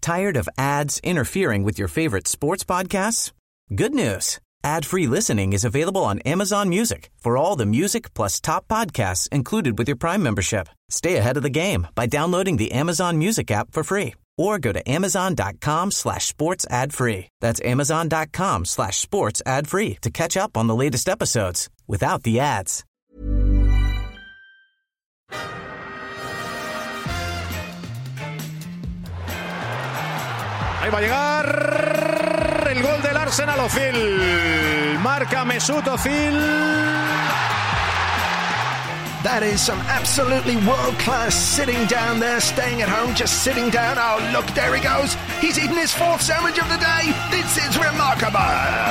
Tired of ads interfering with your favorite sports podcasts? Good news. Ad-free listening is available on Amazon Music for all the music plus top podcasts included with your Prime membership. Stay ahead of the game by downloading the Amazon Music app for free or go to amazon.com/sports ad free. That's amazon.com/sports ad free to catch up on the latest episodes without the ads. Ahí va a llegar el gol del Arsenal. Özil marca Mesut Özil. That is some absolutely world-class sitting down there, staying at home, just sitting down. Oh, look, there he goes. He's eaten his fourth sandwich of the day. This is remarkable.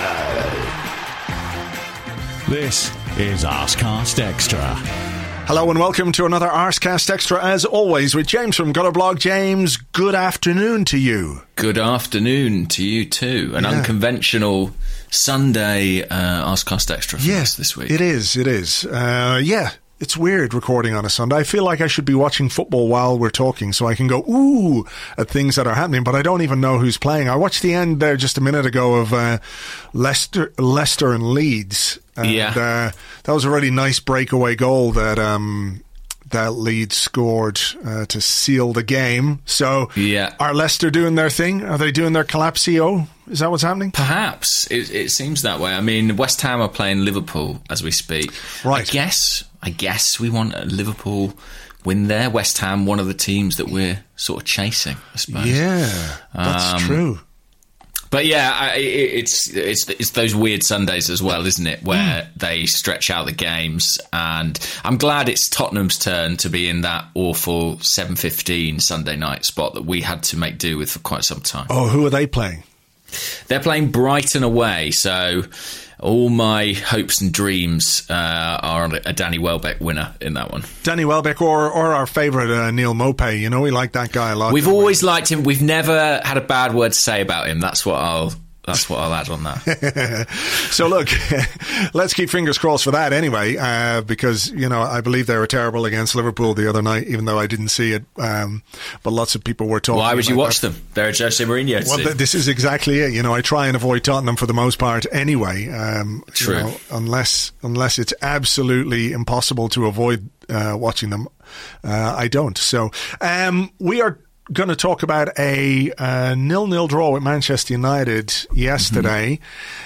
This is Arsecast Extra. Hello and welcome to another Arsecast Extra, as always, with James from Gutterblog. James, good afternoon to you. Good afternoon to you too. An unconventional Sunday Arsecast Extra for us this week. It is. It's weird recording on a Sunday. I feel like I should be watching football while we're talking so I can go, ooh, at things that are happening, but I don't even know who's playing. I watched the end there just a minute ago of Leicester and Leeds. And, that was a really nice breakaway goal that Leeds scored to seal the game. So are Leicester doing their thing? Are they doing their collapsio? Is that what's happening? Perhaps. It seems that way. I mean, West Ham are playing Liverpool as we speak. Right. I guess we want a Liverpool win there. West Ham, one of the teams that we're sort of chasing, I suppose. Yeah, that's true. But yeah, it's those weird Sundays as well, isn't it? Where they stretch out the games, and I'm glad it's Tottenham's turn to be in that awful 7:15 Sunday night spot that we had to make do with for quite some time. Oh, who are they playing? They're playing Brighton away, so all my hopes and dreams are a Danny Welbeck winner in that one. Danny Welbeck or our favourite Neil Maupay. You know, we like that guy a lot. We've always liked him. We've never had a bad word to say about him. That's what I'll add on that. So look, let's keep fingers crossed for that anyway, because, you know, I believe they were terrible against Liverpool the other night, even though I didn't see it. But lots of people were talking. Why would you watch them? They're a Jose Mourinho team. Well, this is exactly it. You know, I try and avoid Tottenham for the most part anyway. True. You know, unless it's absolutely impossible to avoid watching them, I don't. So we are going to talk about a 0-0 draw with Manchester United yesterday.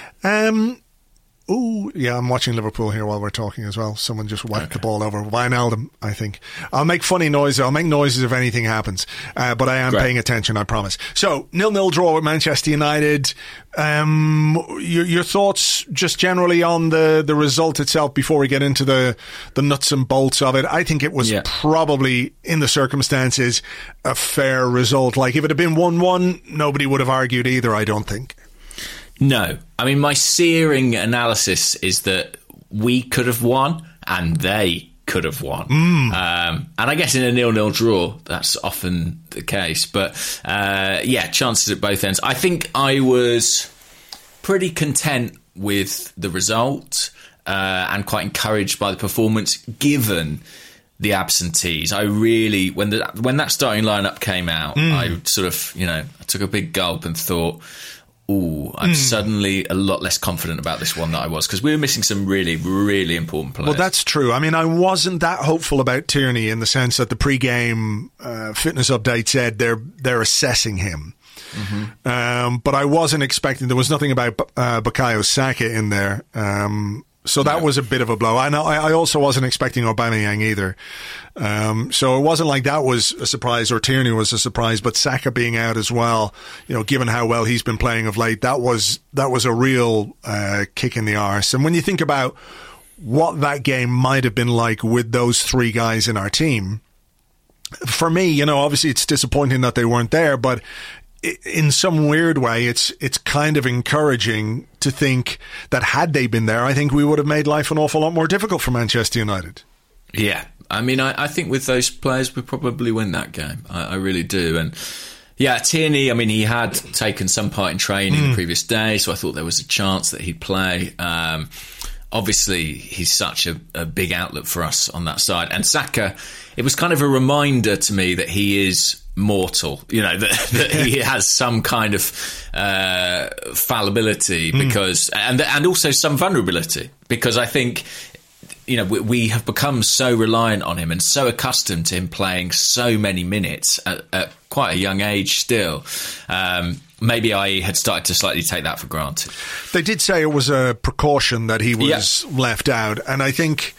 I'm watching Liverpool here while we're talking as well. Someone just whacked the ball over. Wijnaldum, I think. I'll make funny noises. I'll make noises if anything happens. But I am paying attention, I promise. So, 0-0 draw with Manchester United. Your thoughts just generally on the result itself before we get into the nuts and bolts of it. I think it was probably, in the circumstances, a fair result. Like, if it had been 1-1, nobody would have argued either, I don't think. No. I mean, my searing analysis is that we could have won and they could have won. And I guess in a 0-0 draw, that's often the case. But, chances at both ends. I think I was pretty content with the result and quite encouraged by the performance, given the absentees. I really, when that starting lineup came out, I sort of, I took a big gulp and thought, I'm suddenly a lot less confident about this one than I was, because we were missing some really, really important players. Well, that's true. I mean, I wasn't that hopeful about Tierney in the sense that the pre-game fitness update said they're assessing him. But I wasn't expecting, there was nothing about Bukayo Saka in there. So that was a bit of a blow. I also wasn't expecting Aubameyang either. So it wasn't like that was a surprise or Tierney was a surprise, but Saka being out as well, given how well he's been playing of late, that was a real kick in the arse. And when you think about what that game might have been like with those three guys in our team, for me, obviously it's disappointing that they weren't there, but in some weird way, it's kind of encouraging to think that had they been there, I think we would have made life an awful lot more difficult for Manchester United. Yeah, I mean, I think with those players, we probably win that game. I really do. And yeah, Tierney, I mean, he had taken some part in training the previous day, so I thought there was a chance that he'd play. obviously he's such a big outlet for us on that side. And Saka, it was kind of a reminder to me that he is mortal, that he has some kind of fallibility because and also some vulnerability, because I think we have become so reliant on him and so accustomed to him playing so many minutes at quite a young age still. Maybe I had started to slightly take that for granted. They did say it was a precaution that he was left out, and I think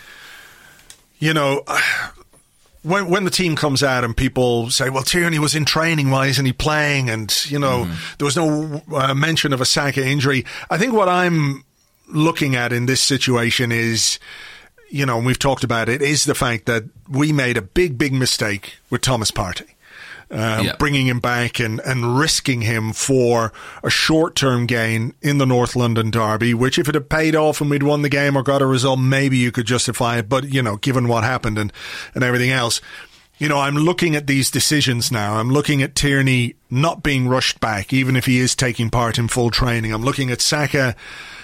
when the team comes out and people say, well, Tierney was in training, why isn't he playing? And, there was no mention of a Saka injury. I think what I'm looking at in this situation is, and we've talked about it, is the fact that we made a big, big mistake with Thomas Partey. Bringing him back and risking him for a short-term gain in the North London derby, which if it had paid off and we'd won the game or got a result, maybe you could justify it. But, given what happened and everything else, I'm looking at these decisions now. I'm looking at Tierney not being rushed back, even if he is taking part in full training. I'm looking at Saka.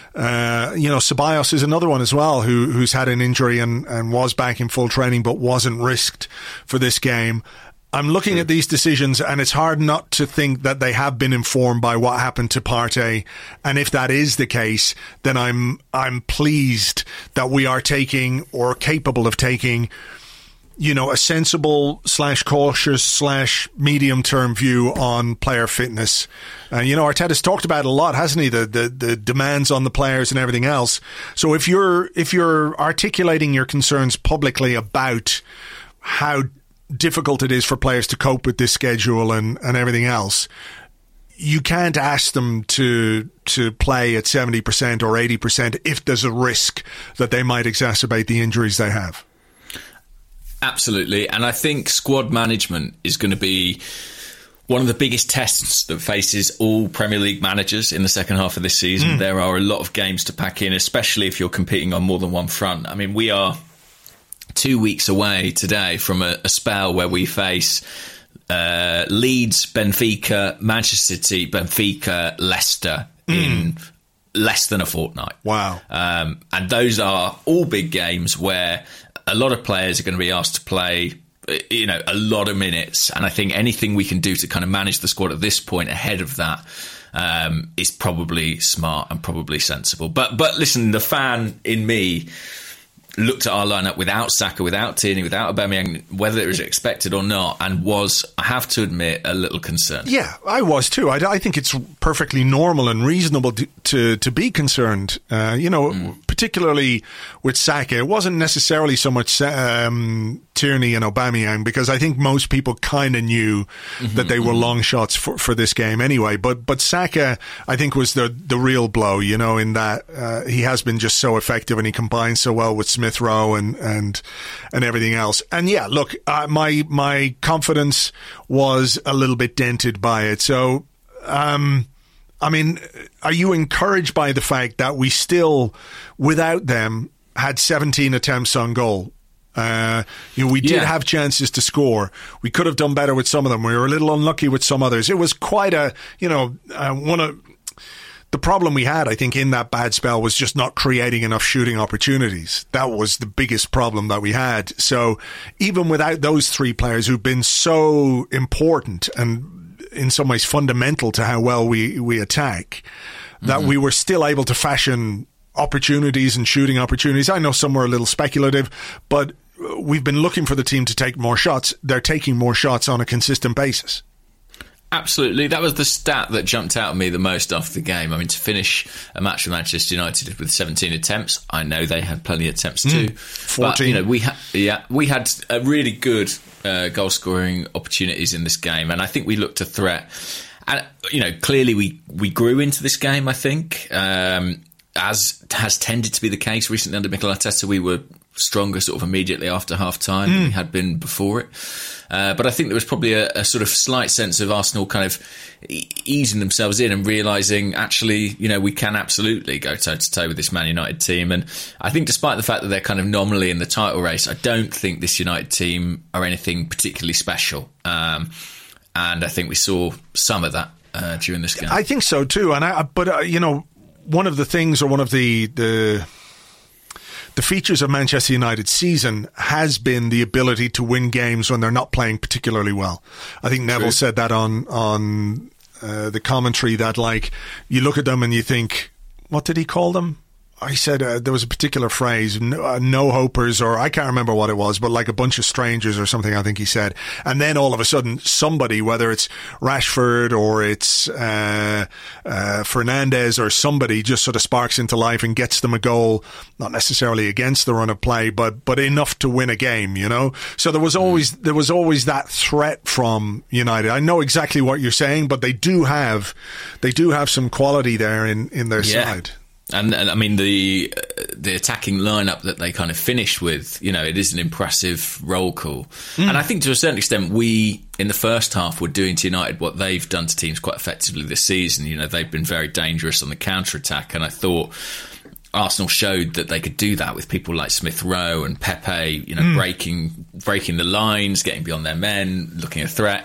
Ceballos is another one as well who's had an injury and was back in full training but wasn't risked for this game. I'm looking at these decisions, and it's hard not to think that they have been informed by what happened to Partey. And if that is the case, then I'm pleased that we are taking, or capable of taking, a sensible / cautious / medium term view on player fitness. Arteta's talked about it a lot, hasn't he? The demands on the players and everything else. So if you're articulating your concerns publicly about how difficult it is for players to cope with this schedule and everything else, you can't ask them to play at 70% or 80% if there's a risk that they might exacerbate the injuries they have. Absolutely. And I think squad management is going to be one of the biggest tests that faces all Premier League managers in the second half of this season. There are a lot of games to pack in, especially if you're competing on more than one front. I mean, we are 2 weeks away today from a spell where we face Leeds, Benfica, Manchester City, Benfica, Leicester in less than a fortnight. Wow. And those are all big games where a lot of players are going to be asked to play a lot of minutes. And I think anything we can do to kind of manage the squad at this point ahead of that is probably smart and probably sensible. But listen, the fan in me looked at our lineup without Saka, without Tierney, without Aubameyang, whether it was expected or not, and was, I have to admit, a little concerned. Yeah, I was too. I think it's perfectly normal and reasonable to be concerned. Particularly with Saka, it wasn't necessarily so much Tierney and Aubameyang, because I think most people kind of knew that they were long shots for this game anyway. But Saka, I think, was the real blow, in that he has been just so effective and he combines so well with Smith Rowe and everything else. And yeah, look, my confidence was a little bit dented by it. So, I mean, are you encouraged by the fact that we still, without them, had 17 attempts on goal? We did have chances to score. We could have done better with some of them. We were a little unlucky with some others. It was quite the problem we had, I think, in that bad spell was just not creating enough shooting opportunities. That was the biggest problem that we had. So even without those three players who've been so important and in some ways fundamental to how well we attack, that we were still able to fashion opportunities and shooting opportunities. I know some were a little speculative, but we've been looking for the team to take more shots. They're taking more shots on a consistent basis. Absolutely. That was the stat that jumped out at me the most after the game. I mean, to finish a match with Manchester United with 17 attempts, I know they had plenty of attempts too. 14. But, we had a really good goal-scoring opportunities in this game, and I think we looked a threat. And, clearly we grew into this game, I think. As has tended to be the case recently under Mikel Arteta, we were stronger sort of immediately after half-time than we had been before it. But I think there was probably a sort of slight sense of Arsenal kind of easing themselves in and realising, actually, we can absolutely go toe-to-toe with this Man United team. And I think despite the fact that they're kind of nominally in the title race, I don't think this United team are anything particularly special. And I think we saw some of that during this game. I think so too. And but one of the things, or one of the the features of Manchester United's season has been the ability to win games when they're not playing particularly well. I think Neville said that on the commentary, that like you look at them and you think, what did he call them? I said there was a particular phrase, no hopers, or I can't remember what it was, but like a bunch of strangers or something, I think he said. And then all of a sudden, somebody, whether it's Rashford or it's Fernandes or somebody, just sort of sparks into life and gets them a goal, not necessarily against the run of play, but enough to win a game, you know? So there was always that threat from United. I know exactly what you're saying, but they do have some quality there in their side. And I mean, the attacking lineup that they kind of finished with, you know, it is an impressive roll call. And I think to a certain extent, we, in the first half, were doing to United what they've done to teams quite effectively this season. You know, they've been very dangerous on the counter-attack. And I thought Arsenal showed that they could do that with people like Smith Rowe and Pepe, you know, breaking the lines, getting beyond their men, looking at threat.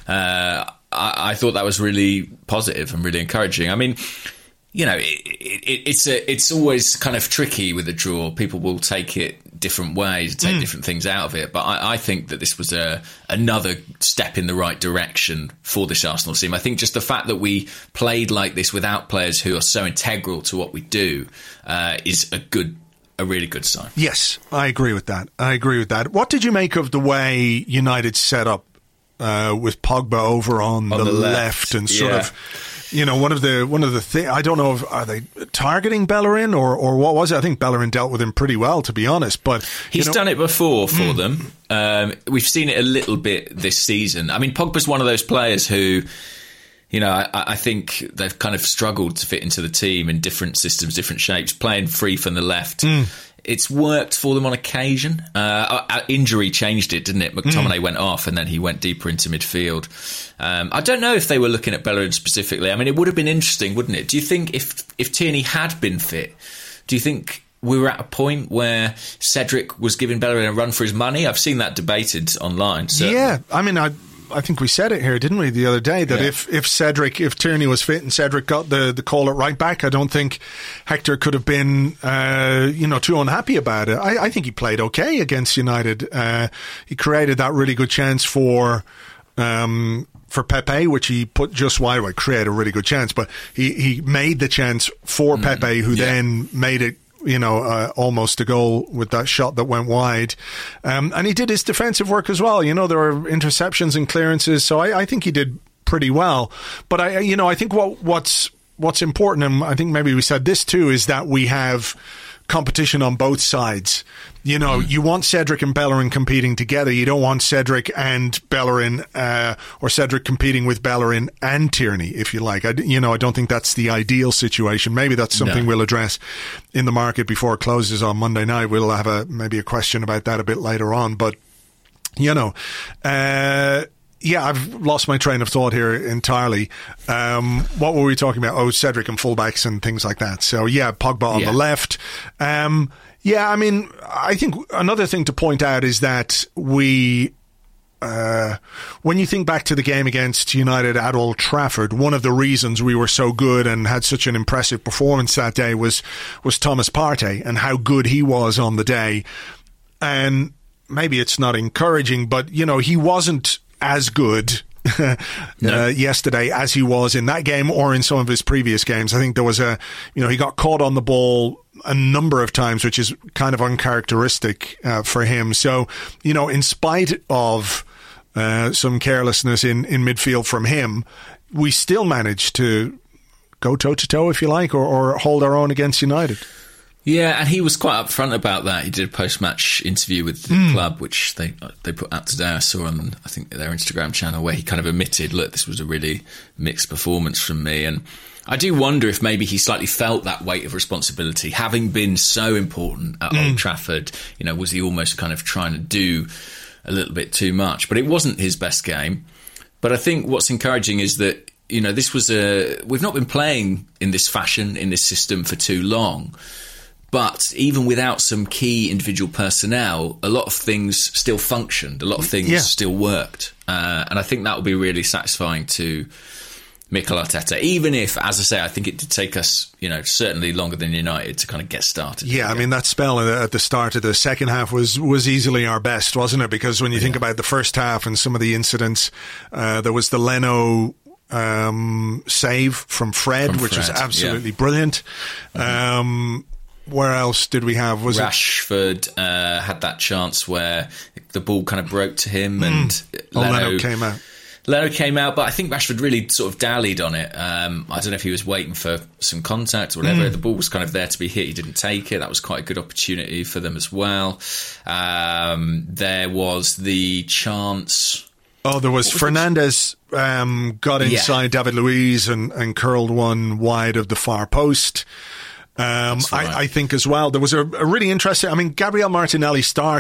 I thought that was really positive and really encouraging. I mean, you know, it's always kind of tricky with a draw. People will take it different ways, take different things out of it. But I think that this was another step in the right direction for this Arsenal team. I think just the fact that we played like this without players who are so integral to what we do is a really good sign. Yes, I agree with that. What did you make of the way United set up with Pogba over on the left and sort of... You know, one of the things, I don't know, are they targeting Bellerin or what was it? I think Bellerin dealt with him pretty well, to be honest. But he's done it before for them. We've seen it a little bit this season. I mean, Pogba's one of those players who, you know, I think they've kind of struggled to fit into the team in different systems, different shapes, playing free from the left. It's worked for them on occasion. Injury changed it, didn't it? McTominay went off and then he went deeper into midfield. I don't know if they were looking at Bellerin specifically. I mean, it would have been interesting, wouldn't it? Do you think if Tierney had been fit, do you think we were at a point where Cedric was giving Bellerin a run for his money? I've seen that debated online. Certainly. Yeah, I mean, I think we said it here, didn't we, the other day, that if Tierney was fit and Cedric got the call at right back, I don't think Hector could have been, too unhappy about it. I think he played okay against United. He created that really good chance for Pepe, which he put just wide. Well, created a really good chance, but he made the chance for Pepe, who then made it, almost a goal with that shot that went wide. And he did his defensive work as well. You know, there were interceptions and clearances, so I think he did pretty well. But I think what's important, and I think maybe we said this too, is that we have competition on both sides. You know, you want Cedric and Bellerin competing together. You don't want Cedric and Bellerin, or Cedric competing with Bellerin and Tierney, if you like. I don't think that's the ideal situation. Maybe that's something we'll address in the market before it closes on Monday night. We'll have maybe a question about that a bit later on. But, I've lost my train of thought here entirely. What were we talking about? Oh, Cedric and fullbacks and things like that. So, Pogba on the left. I mean, I think another thing to point out is that when you think back to the game against United at Old Trafford, one of the reasons we were so good and had such an impressive performance that day was Thomas Partey and how good he was on the day. And maybe it's not encouraging, but, he wasn't as good yesterday as he was in that game or in some of his previous games. I think there was he got caught on the ball a number of times, which is kind of uncharacteristic for him. So, in spite of some carelessness in midfield from him, we still managed to go toe-to-toe, if you like, or hold our own against United. Yeah, and he was quite upfront about that. He did a post-match interview with the club, which they put out today. I saw on, I think, their Instagram channel, where he kind of admitted, look, this was a really mixed performance from me. And I do wonder if maybe he slightly felt that weight of responsibility, having been so important at Old Trafford. Was he almost kind of trying to do a little bit too much? But it wasn't his best game. But I think what's encouraging is that, this was we've not been playing in this fashion, in this system for too long. But even without some key individual personnel, a lot of things still functioned. A lot of things still worked. And I think that will be really satisfying to Mikel Arteta, even if, as I say, I think it did take us, certainly longer than United to kind of get started. Yeah, I mean, that spell at the start of the second half was easily our best, wasn't it? Because when you think about the first half and some of the incidents, there was the Leno save from Fred, which was absolutely brilliant. Where else did we have? Was Rashford had that chance where the ball kind of broke to him and Leno came out. Leno came out, but I think Rashford really sort of dallied on it. I don't know if he was waiting for some contact or whatever. The ball was kind of there to be hit. He didn't take it. That was quite a good opportunity for them as well. There was the chance... Oh, there was Fernandes got inside David Luiz and curled one wide of the far post. Right. I think as well, there was a really interesting... I mean, Gabriel Martinelli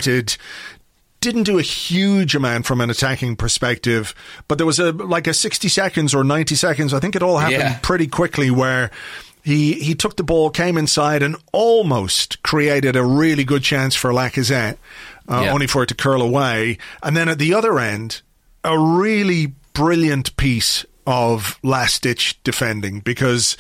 didn't do a huge amount from an attacking perspective, but there was a 60 seconds or 90 seconds, I think it all happened pretty quickly, where he took the ball, came inside and almost created a really good chance for Lacazette, only for it to curl away. And then at the other end, a really brilliant piece of last-ditch defending, because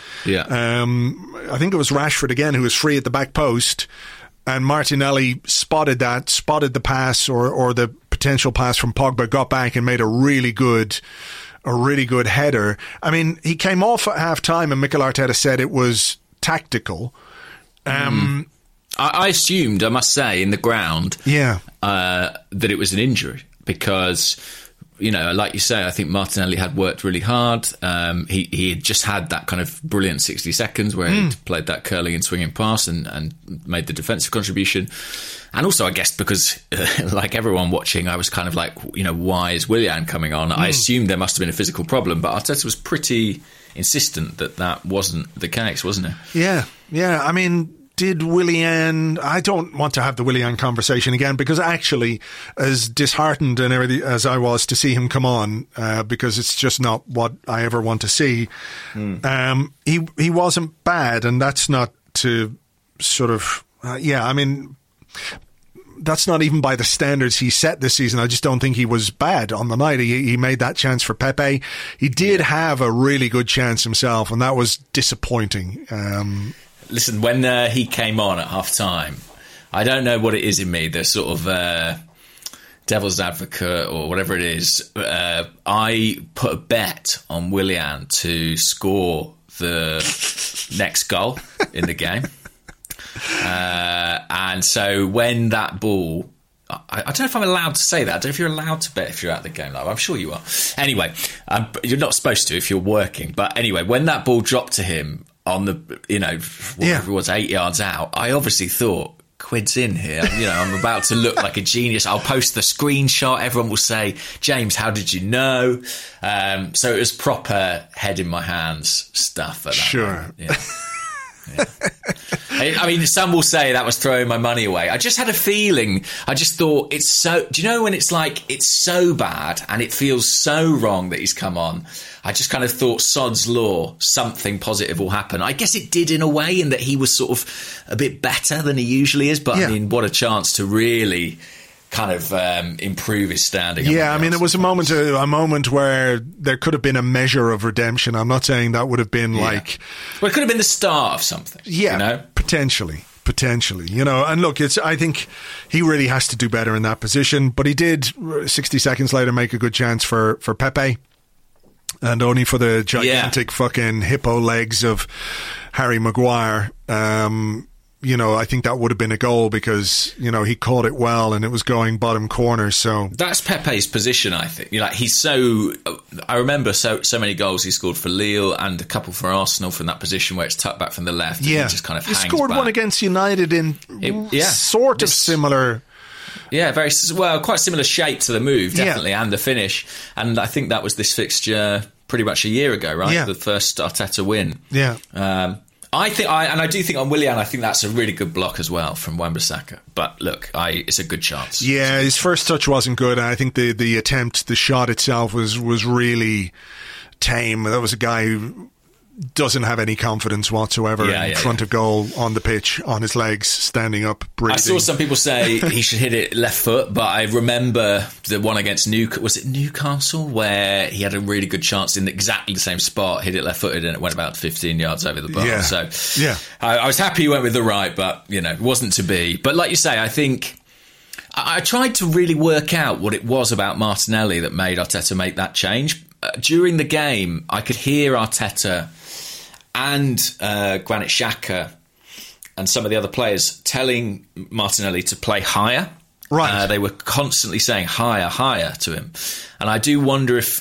I think it was Rashford again who was free at the back post, and Martinelli spotted the pass or the potential pass from Pogba, got back and made a really good header. I mean, he came off at half-time and Mikel Arteta said it was tactical. I assumed, I must say, in the ground that it was an injury, because... like you say, I think Martinelli had worked really hard. He had just had that kind of brilliant 60 seconds where he'd played that curling and swinging pass and made the defensive contribution. And also, I guess, because like everyone watching, I was kind of like, why is Willian coming on? I assumed there must have been a physical problem, but Arteta was pretty insistent that wasn't the case, wasn't it? Yeah. I mean... Did Willian... I don't want to have the Willian conversation again, because actually, as disheartened and everything as I was to see him come on, because it's just not what I ever want to see, he wasn't bad, and that's not to sort of... I mean... That's not even by the standards he set this season. I just don't think he was bad on the night. He made that chance for Pepe. He did have a really good chance himself, and that was disappointing. Listen, when he came on at half-time, I don't know what it is in me, the sort of devil's advocate or whatever it is. I put a bet on Willian to score the next goal in the game. And so when that ball... I don't know if I'm allowed to say that. I don't know if you're allowed to bet if you're at the game live. I'm sure you are. Anyway, you're not supposed to if you're working. But anyway, when that ball dropped to him... on the, whatever it was, 8 yards out, I obviously thought, quid's in here. I'm about to look like a genius. I'll post the screenshot. Everyone will say, James, how did you know? So it was proper head in my hands stuff. At that moment. Yeah. I mean, some will say that was throwing my money away. I just had a feeling. I just thought it's so... Do you know when it's like, it's so bad and it feels so wrong that he's come on? I just kind of thought, sod's law, something positive will happen. I guess it did in a way, in that he was sort of a bit better than he usually is. But I mean, what a chance to really kind of improve his standing. Yeah, I mean, it was a moment where there could have been a measure of redemption. I'm not saying that would have been like... Well, it could have been the start of something. Yeah, potentially, and look, I think he really has to do better in that position, but he did 60 seconds later make a good chance for Pepe, and only for the gigantic fucking hippo legs of Harry Maguire. I think that would have been a goal, because, he caught it well and it was going bottom corner. So that's Pepe's position, I think. He's so... I remember so many goals he scored for Lille and a couple for Arsenal from that position where it's tucked back from the left. And he just kind of hangs back. He scored one against United in sort of similar... Yeah, quite similar shape to the move, definitely, and the finish. And I think that was this fixture pretty much a year ago, right? The first Arteta win. Yeah. I do think on Willian, I think that's a really good block as well from Wan-Bissaka. But look, it's a good chance. Yeah, his first touch wasn't good, and I think the shot itself was really tame. That was a guy who doesn't have any confidence whatsoever in front of goal, on the pitch, on his legs, standing up, breathing. I saw some people say he should hit it left foot, but I remember the one against Newcastle, where he had a really good chance in exactly the same spot, hit it left footed, and it went about 15 yards over the bar. Yeah. So yeah. I was happy he went with the right, but it wasn't to be. But like you say, I think I tried to really work out what it was about Martinelli that made Arteta make that change. During the game, I could hear Arteta and Granit Xhaka and some of the other players telling Martinelli to play higher. Right. They were constantly saying higher, higher to him. And I do wonder if,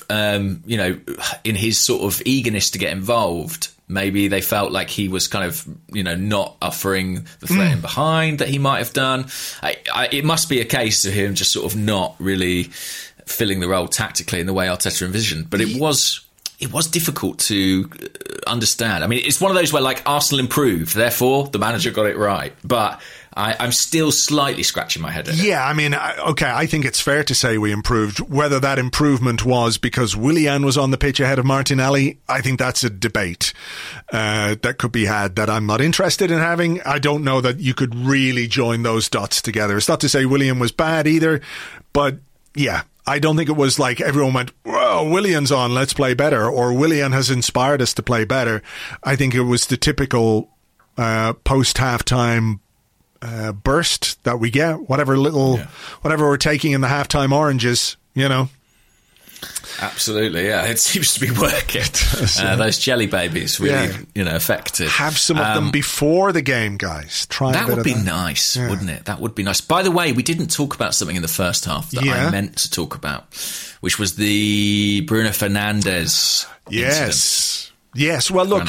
in his sort of eagerness to get involved, maybe they felt like he was kind of, not offering the threat in behind that he might have done. It must be a case of him just sort of not really filling the role tactically in the way Arteta envisioned. But it was difficult to understand. I mean, it's one of those where, like, Arsenal improved, therefore the manager got it right. But I'm still slightly scratching my head at it. Yeah, I mean, I think it's fair to say we improved. Whether that improvement was because Willian was on the pitch ahead of Martinelli, I think that's a debate that could be had that I'm not interested in having. I don't know that you could really join those dots together. It's not to say Willian was bad either, but yeah, I don't think it was like everyone went, whoa, Willian's on, let's play better, or Willian has inspired us to play better. I think it was the typical post-halftime burst that we get, whatever we're taking in the halftime oranges, Absolutely, yeah. It seems to be working. Those jelly babies really, effective. Have some of them before the game, guys. Try that would be nice, wouldn't it? That would be nice. By the way, we didn't talk about something in the first half that I meant to talk about, which was the Bruno Fernandes incident. Yes. Well, look,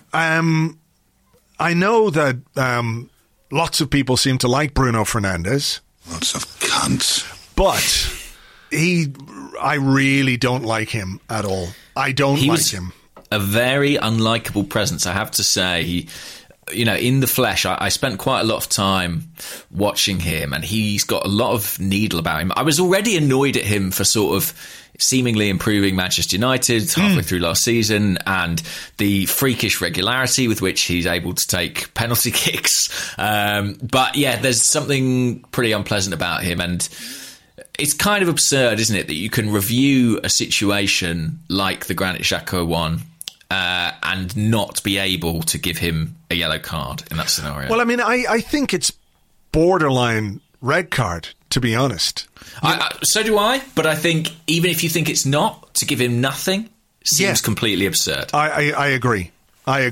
I know that lots of people seem to like Bruno Fernandes. Lots of cunts. But I really don't like him at all. I don't like him. A very unlikable presence, I have to say. In the flesh, I spent quite a lot of time watching him, and he's got a lot of needle about him. I was already annoyed at him for sort of seemingly improving Manchester United halfway through last season, and the freakish regularity with which he's able to take penalty kicks. But yeah, there's something pretty unpleasant about him, and it's kind of absurd, isn't it, that you can review a situation like the Granit Xhaka one and not be able to give him a yellow card in that scenario. Well, I mean, I think it's borderline red card, to be honest. So do I, but I think even if you think it's not, to give him nothing seems completely absurd. I agree. I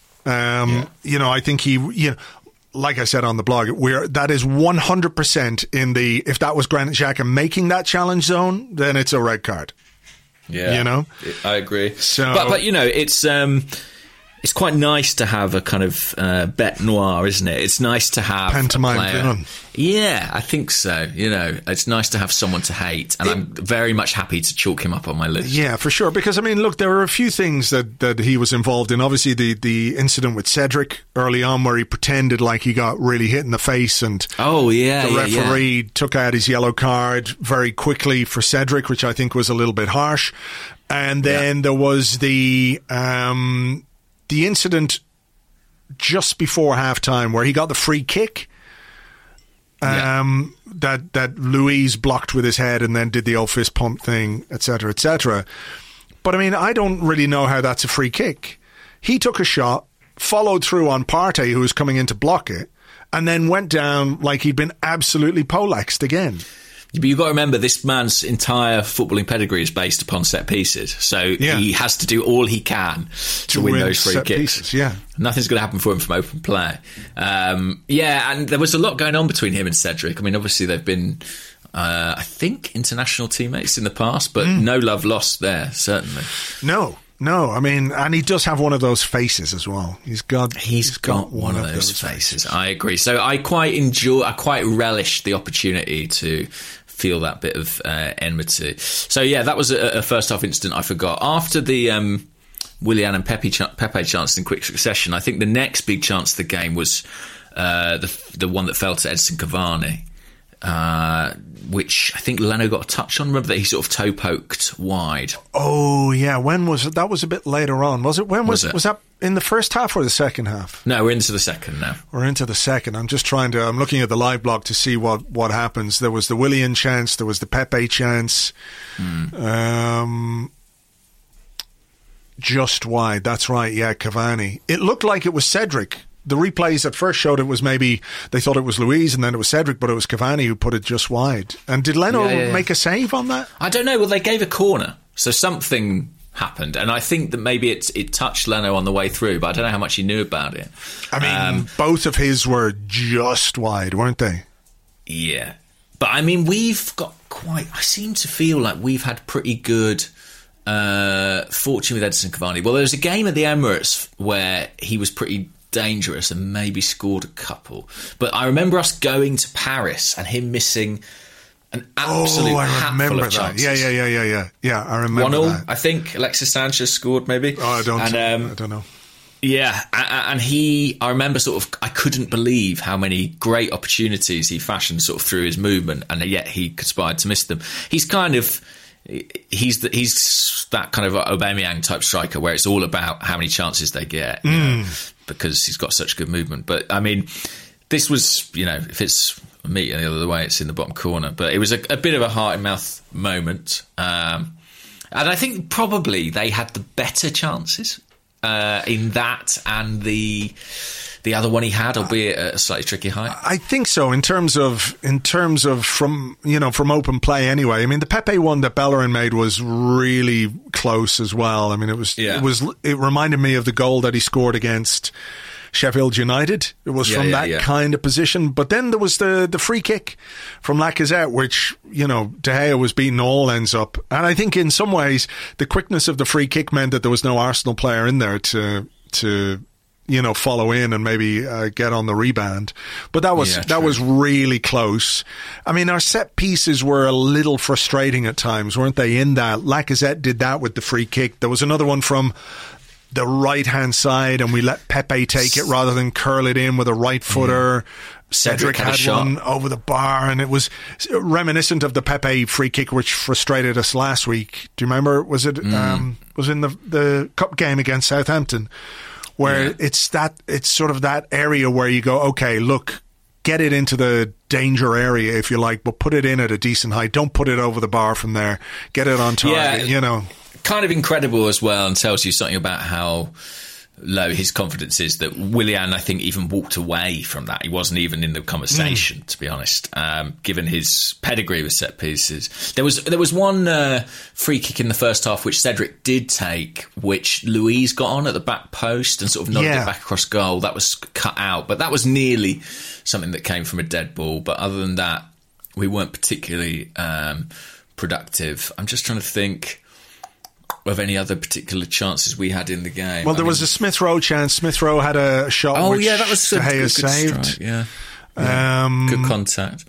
think he... like I said on the blog, that is 100% in the, if that was Granit Xhaka making that challenge zone, then it's a red card. Yeah. I agree. So, but it's quite nice to have a kind of bête noire, isn't it? It's nice to have pantomime a player. villain. Yeah, I think so. It's nice to have someone to hate, and I'm very much happy to chalk him up on my list. Yeah, for sure. Because I mean, look, there were a few things that he was involved in. Obviously, the incident with Cedric early on, where he pretended like he got really hit in the face, and the referee took out his yellow card very quickly for Cedric, which I think was a little bit harsh. And then there was the incident just before halftime where he got the free kick that Luiz blocked with his head and then did the old fist pump thing, etc., etc. But I mean, I don't really know how that's a free kick. He took a shot, followed through on Partey, who was coming in to block it, and then went down like he'd been absolutely poleaxed again. But you've got to remember, this man's entire footballing pedigree is based upon set pieces. So he has to do all he can to win those free kicks. Pieces, Nothing's going to happen for him from open play. And there was a lot going on between him and Cedric. I mean, obviously they've been, I think, international teammates in the past, but no love lost there, certainly. No, I mean, and he does have one of those faces as well. He's got one of those faces. I agree. So I quite relish the opportunity to feel that bit of enmity. So yeah, that was a first half incident I forgot. After the Willian and Pepe chance in quick succession, I think the next big chance of the game was the one that fell to Edson Cavani. which I think Leno got a touch on. Remember that he sort of toe poked wide. Oh yeah, when was it? That was a bit later on, was it? When was that in the first half or the second half? No, we're into the second now. We're into the second. I'm looking at the live blog to see what happens. There was the Willian chance, there was the Pepe chance. Just wide, that's right, yeah, Cavani. It looked like it was Cedric. The replays at first showed it was maybe they thought it was Luiz and then it was Cedric, but it was Cavani who put it just wide. And did Leno make a save on that? I don't know. Well, they gave a corner, so something happened, and I think that maybe it touched Leno on the way through, but I don't know how much he knew about it. I mean, both of his were just wide, weren't they? Yeah, but I mean, we've got I seem to feel like we've had pretty good fortune with Edinson Cavani. Well, there was a game at the Emirates where he was pretty dangerous and maybe scored a couple, but I remember us going to Paris and him missing an absolute handful of chances. Yeah, I remember 1-0, that. I think Alexis Sanchez scored maybe. I don't know. Yeah, and I remember I couldn't believe how many great opportunities he fashioned sort of through his movement, and yet he conspired to miss them. He's that kind of Aubameyang type striker where it's all about how many chances they get, you know, because he's got such good movement. But I mean, this was, if it's me and the other way, it's in the bottom corner. But it was a bit of a heart and mouth moment, and I think probably they had the better chances in that and the other one he had, albeit at a slightly tricky height. I think so. In terms of from open play anyway. I mean, the Pepe one that Bellerin made was really close as well. I mean, it reminded me of the goal that he scored against Sheffield United. It was from that kind of position. But then there was the free kick from Lacazette, which, De Gea was beating all ends up. And I think in some ways, the quickness of the free kick meant that there was no Arsenal player in there to follow in and maybe get on the rebound. But that was really close. I mean, our set pieces were a little frustrating at times, weren't they? In that Lacazette did that with the free kick. There was another one from the right-hand side, and we let Pepe take it rather than curl it in with a right footer. Cedric had one over the bar, and it was reminiscent of the Pepe free kick, which frustrated us last week. Do you remember? Was it was in the cup game against Southampton, where it's sort of that area where you go, okay, look, get it into the danger area if you like, but put it in at a decent height. Don't put it over the bar from there. Get it on target, Kind of incredible as well, and tells you something about how low his confidence is, that Willian, I think, even walked away from that. He wasn't even in the conversation, to be honest, given his pedigree with set pieces. There was one free kick in the first half which Cedric did take, which Luiz got on at the back post and sort of nodded it back across goal. That was cut out, but that was nearly something that came from a dead ball. But other than that, we weren't particularly productive. I'm just trying to think of any other particular chances we had in the game. Well, there was a Smith Rowe chance. Smith Rowe had a shot which that was De Gea saved. Strike, good contact.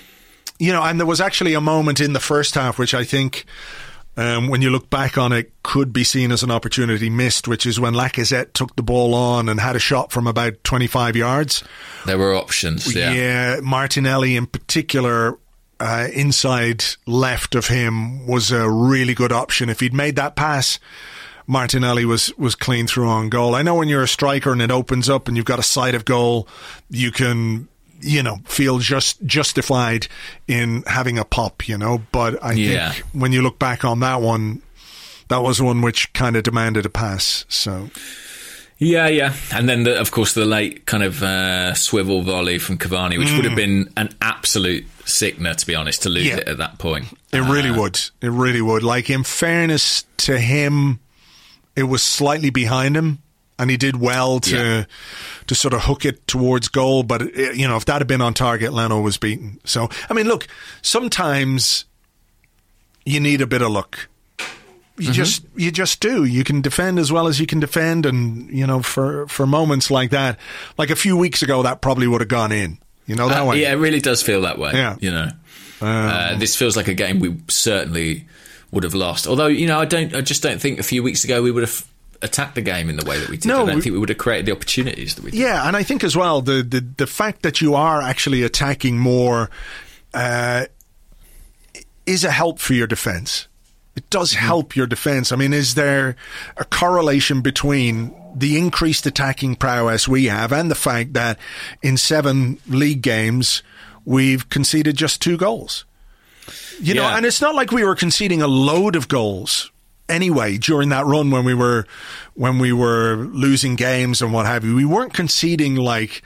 And there was actually a moment in the first half which I think, when you look back on it, could be seen as an opportunity missed, which is when Lacazette took the ball on and had a shot from about 25 yards. There were options, Yeah, Martinelli in particular, inside left of him was a really good option. If he'd made that pass, Martinelli was clean through on goal. I know when you're a striker and it opens up and you've got a sight of goal, you can, feel justified in having a pop, but I think when you look back on that one, that was one which kind of demanded a pass, so... Yeah. And then, of course, the late kind of swivel volley from Cavani, which would have been an absolute sickener, to be honest, to lose it at that point. It really would. It really would. Like, in fairness to him, it was slightly behind him, and he did well to sort of hook it towards goal. But, if that had been on target, Leno was beaten. So, I mean, look, sometimes you need a bit of luck. You just do. You can defend as well as you can defend, and for moments like that, like a few weeks ago, that probably would have gone in. That way. Yeah, it really does feel that way. Yeah. This feels like a game we certainly would have lost. Although I just don't think a few weeks ago we would have attacked the game in the way that we did. I don't think we would have created the opportunities that we did. Yeah, and I think as well the fact that you are actually attacking more is a help for your defence. It does help your defence. I mean, is there a correlation between the increased attacking prowess we have and the fact that in 7 league games we've conceded just 2 goals? You know, and it's not like we were conceding a load of goals anyway during that run when we were losing games and what have you. We weren't conceding like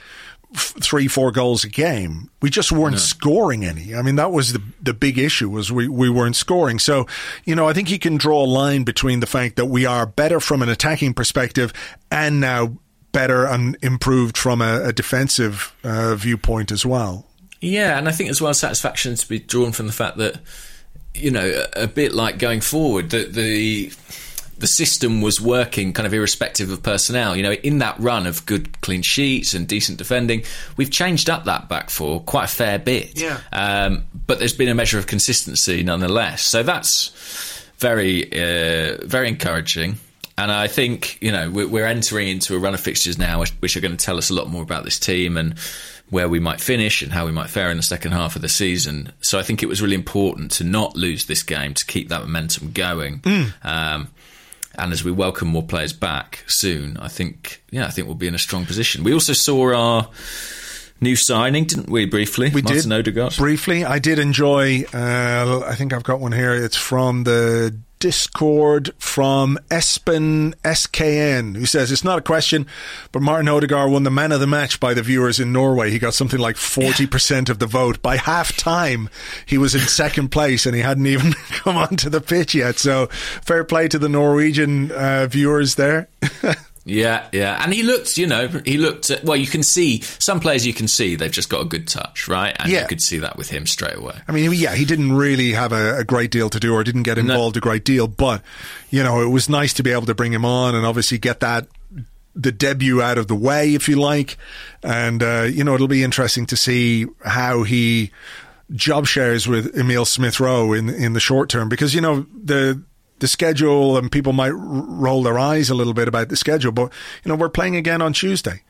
3-4 goals a game. We just weren't scoring any. I mean, that was the big issue, was we weren't scoring. So, you know, I think you can draw a line between the fact that we are better from an attacking perspective and now better and improved from a defensive viewpoint as well. Yeah, and I think as well satisfaction to be drawn from the fact that, you know, a bit like going forward, that the system was working kind of irrespective of personnel. You know, in that run of good clean sheets and decent defending, we've changed up that back four quite a fair bit. Yeah. But there's been a measure of consistency nonetheless. So that's very, very encouraging. And I think, you know, we're entering into a run of fixtures now which are going to tell us a lot more about this team and where we might finish and how we might fare in the second half of the season. So I think it was really important to not lose this game, to keep that momentum going. And as we welcome more players back soon, I think we'll be in a strong position. We also saw our new signing, didn't we, briefly? We Martin did. Odegaard. Briefly. I did enjoy, I think I've got one here. It's from the Discord from Espen SKN, who says, it's not a question, but Martin Odegaard won the man of the match by the viewers in Norway. He got something like 40% of the vote. By half time, he was in second place and he hadn't even come onto the pitch yet. So fair play to the Norwegian viewers there. Yeah. And he looked, well, you can see, some players you can see, they've just got a good touch, right? And you could see that with him straight away. I mean, he didn't really have a great deal to do or didn't get involved a great deal, but, you know, it was nice to be able to bring him on and obviously get the debut out of the way, if you like. And, it'll be interesting to see how he job shares with Emil Smith-Rowe in the short term, because, you know, the schedule, and people might roll their eyes a little bit about the schedule, but, you know, we're playing again on Tuesday.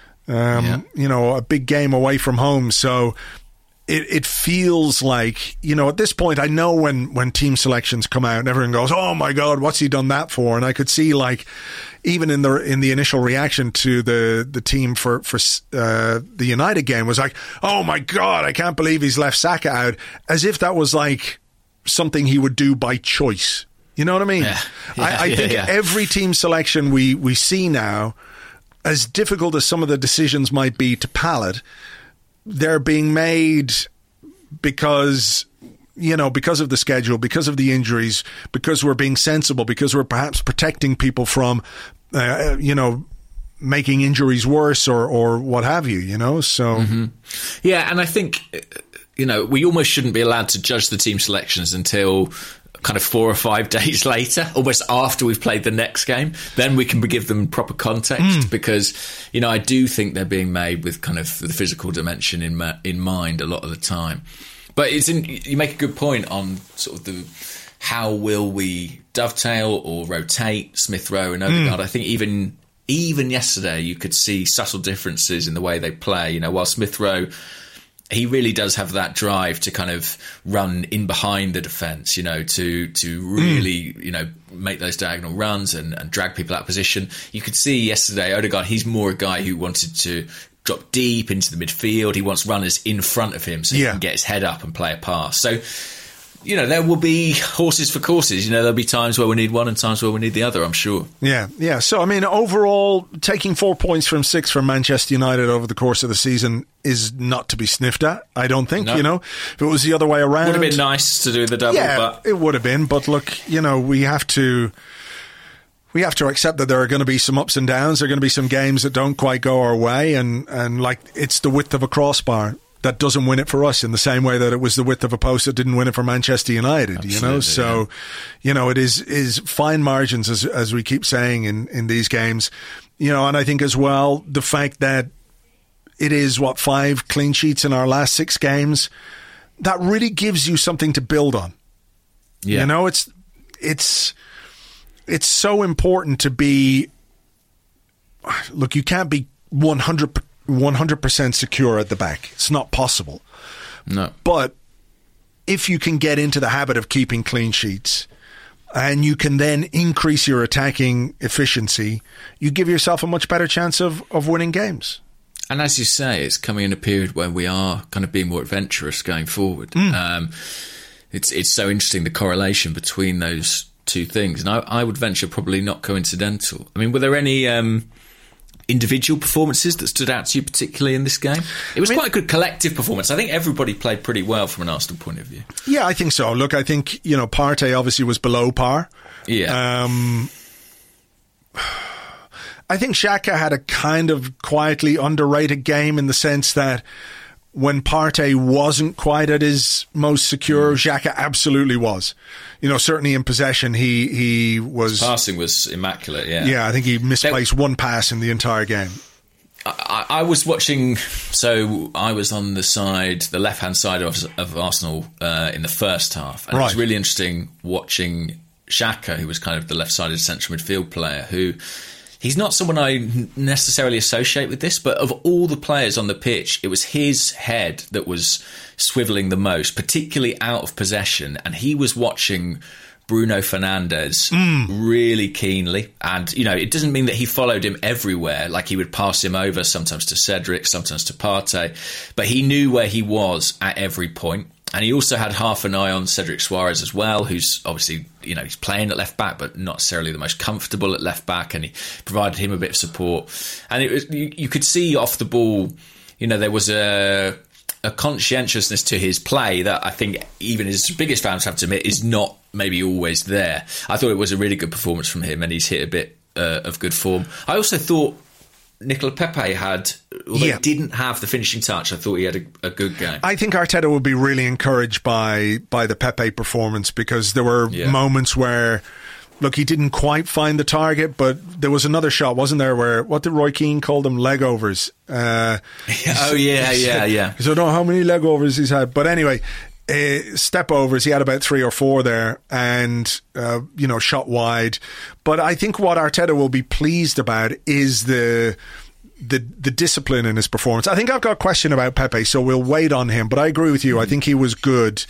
You know, a big game away from home. So it feels like, you know, at this point, I know when team selections come out and everyone goes, oh my God, what's he done that for? And I could see, like, even in the initial reaction to the team for the United game was like, oh my God, I can't believe he's left Saka out, as if that was like something he would do by choice. You know what I mean? I think every team selection we see now, as difficult as some of the decisions might be to palate, they're being made because of the schedule, because of the injuries, because we're being sensible, because we're perhaps protecting people from, making injuries worse or what have you, you know? So. Mm-hmm. Yeah, and I think, you know, we almost shouldn't be allowed to judge the team selections until kind of 4 or 5 days later, almost after we've played the next game. Then we can give them proper context, because, you know, I do think they're being made with kind of the physical dimension in mind a lot of the time. But you make a good point on sort of how will we dovetail or rotate Smith-Rowe and Odegaard. I think even yesterday you could see subtle differences in the way they play. You know, while Smith-Rowe, he really does have that drive to kind of run in behind the defence, you know, to really, you know, make those diagonal runs and drag people out of position. You could see yesterday, Odegaard, he's more a guy who wanted to drop deep into the midfield. He wants runners in front of him so he can get his head up and play a pass. So, you know, there will be horses for courses. You know, there'll be times where we need one and times where we need the other, I'm sure. Yeah. So, I mean, overall, taking 4 points from 6 from Manchester United over the course of the season is not to be sniffed at, I don't think, you know. If it was the other way around... Would have been nice to do the double, but... it would have been. But look, you know, we have to accept that there are going to be some ups and downs. There are going to be some games that don't quite go our way. And like, it's the width of a crossbar that doesn't win it for us, in the same way that it was the width of a post that didn't win it for Manchester United. Absolutely, you know, so you know, it is fine margins, as we keep saying in these games, you know. And I think as well, the fact that it is 5 clean sheets in our last 6 games, that really gives you something to build on. You know, it's so important to be. Look, you can't be 100% secure at the back. It's not possible. No. But if you can get into the habit of keeping clean sheets and you can then increase your attacking efficiency, you give yourself a much better chance of winning games. And as you say, it's coming in a period where we are kind of being more adventurous going forward. It's so interesting, the correlation between those two things. And I would venture probably not coincidental. I mean, were there any individual performances that stood out to you particularly in this game? It was quite a good collective performance. I think everybody played pretty well from an Arsenal point of view. Yeah, I think so. Look, I think, Partey obviously was below par. Yeah. I think Xhaka had a kind of quietly underrated game in the sense that when Partey wasn't quite at his most secure, Xhaka absolutely was. Certainly in possession, he was... His passing was immaculate, yeah. Yeah, I think he misplaced one pass in the entire game. I was watching, so I was on the left-hand side of Arsenal in the first half. And It was really interesting watching Xhaka, who was kind of the left-sided central midfield player, who... He's not someone I necessarily associate with this, but of all the players on the pitch, it was his head that was swivelling the most, particularly out of possession. And he was watching Bruno Fernandes really keenly. And, it doesn't mean that he followed him everywhere. Like he would pass him over sometimes to Cedric, sometimes to Partey. But he knew where he was at every point. And he also had half an eye on Cedric Suarez as well, who's obviously, he's playing at left back, but not necessarily the most comfortable at left back. And he provided him a bit of support. And it was, you could see off the ball, there was a conscientiousness to his play that I think even his biggest fans have to admit is not maybe always there. I thought it was a really good performance from him, and he's hit a bit of good form. I also thought Nicola Pepe had, although he didn't have the finishing touch, I thought he had a good game. I think Arteta would be really encouraged by the Pepe performance, because there were moments where, look, he didn't quite find the target, but there was another shot, wasn't there, where, what did Roy Keane call them? Leg overs. Yeah. Because I don't know how many leg overs he's had. But anyway, step overs, he had about 3 or 4 there, and shot wide. But I think what Arteta will be pleased about is the discipline in his performance. I think I've got a question about Pepe, so we'll wait on him, but I agree with you. I think he was good.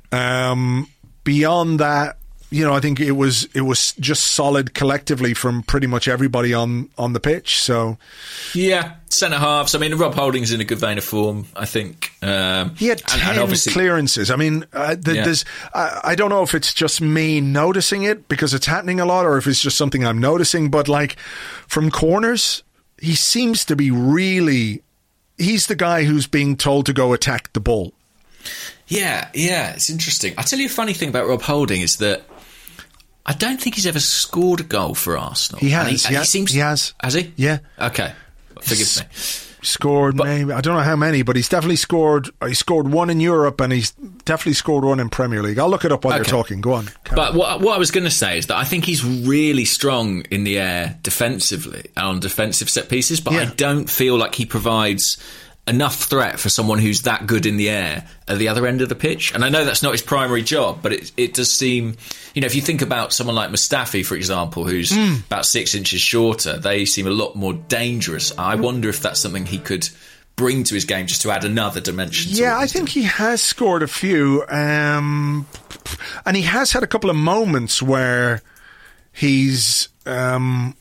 Beyond that, I think it was just solid collectively from pretty much everybody on the pitch. So yeah, centre halves. I mean, Rob Holding's in a good vein of form, I think. He had 10 clearances. I mean, there's I don't know if it's just me noticing it because it's happening a lot, or if it's just something I'm noticing. But like from corners, he seems to be really. He's the guy who's being told to go attack the ball. Yeah, it's interesting. I'll tell you a funny thing about Rob Holding is that I don't think he's ever scored a goal for Arsenal. He has. He has. Has he? Yeah. Okay. Forgive me. Scored maybe, I don't know how many, but he's definitely scored. He scored 1 in Europe, and he's definitely scored 1 in Premier League. I'll look it up while you're talking. Go on. But what I was going to say is that I think he's really strong in the air defensively and on defensive set pieces, but I don't feel like he provides enough threat for someone who's that good in the air at the other end of the pitch. And I know that's not his primary job, but it does seem, if you think about someone like Mustafi, for example, who's about 6 inches shorter, they seem a lot more dangerous. I wonder if that's something he could bring to his game just to add another dimension to it. I think he has scored a few, and he has had a couple of moments where he's been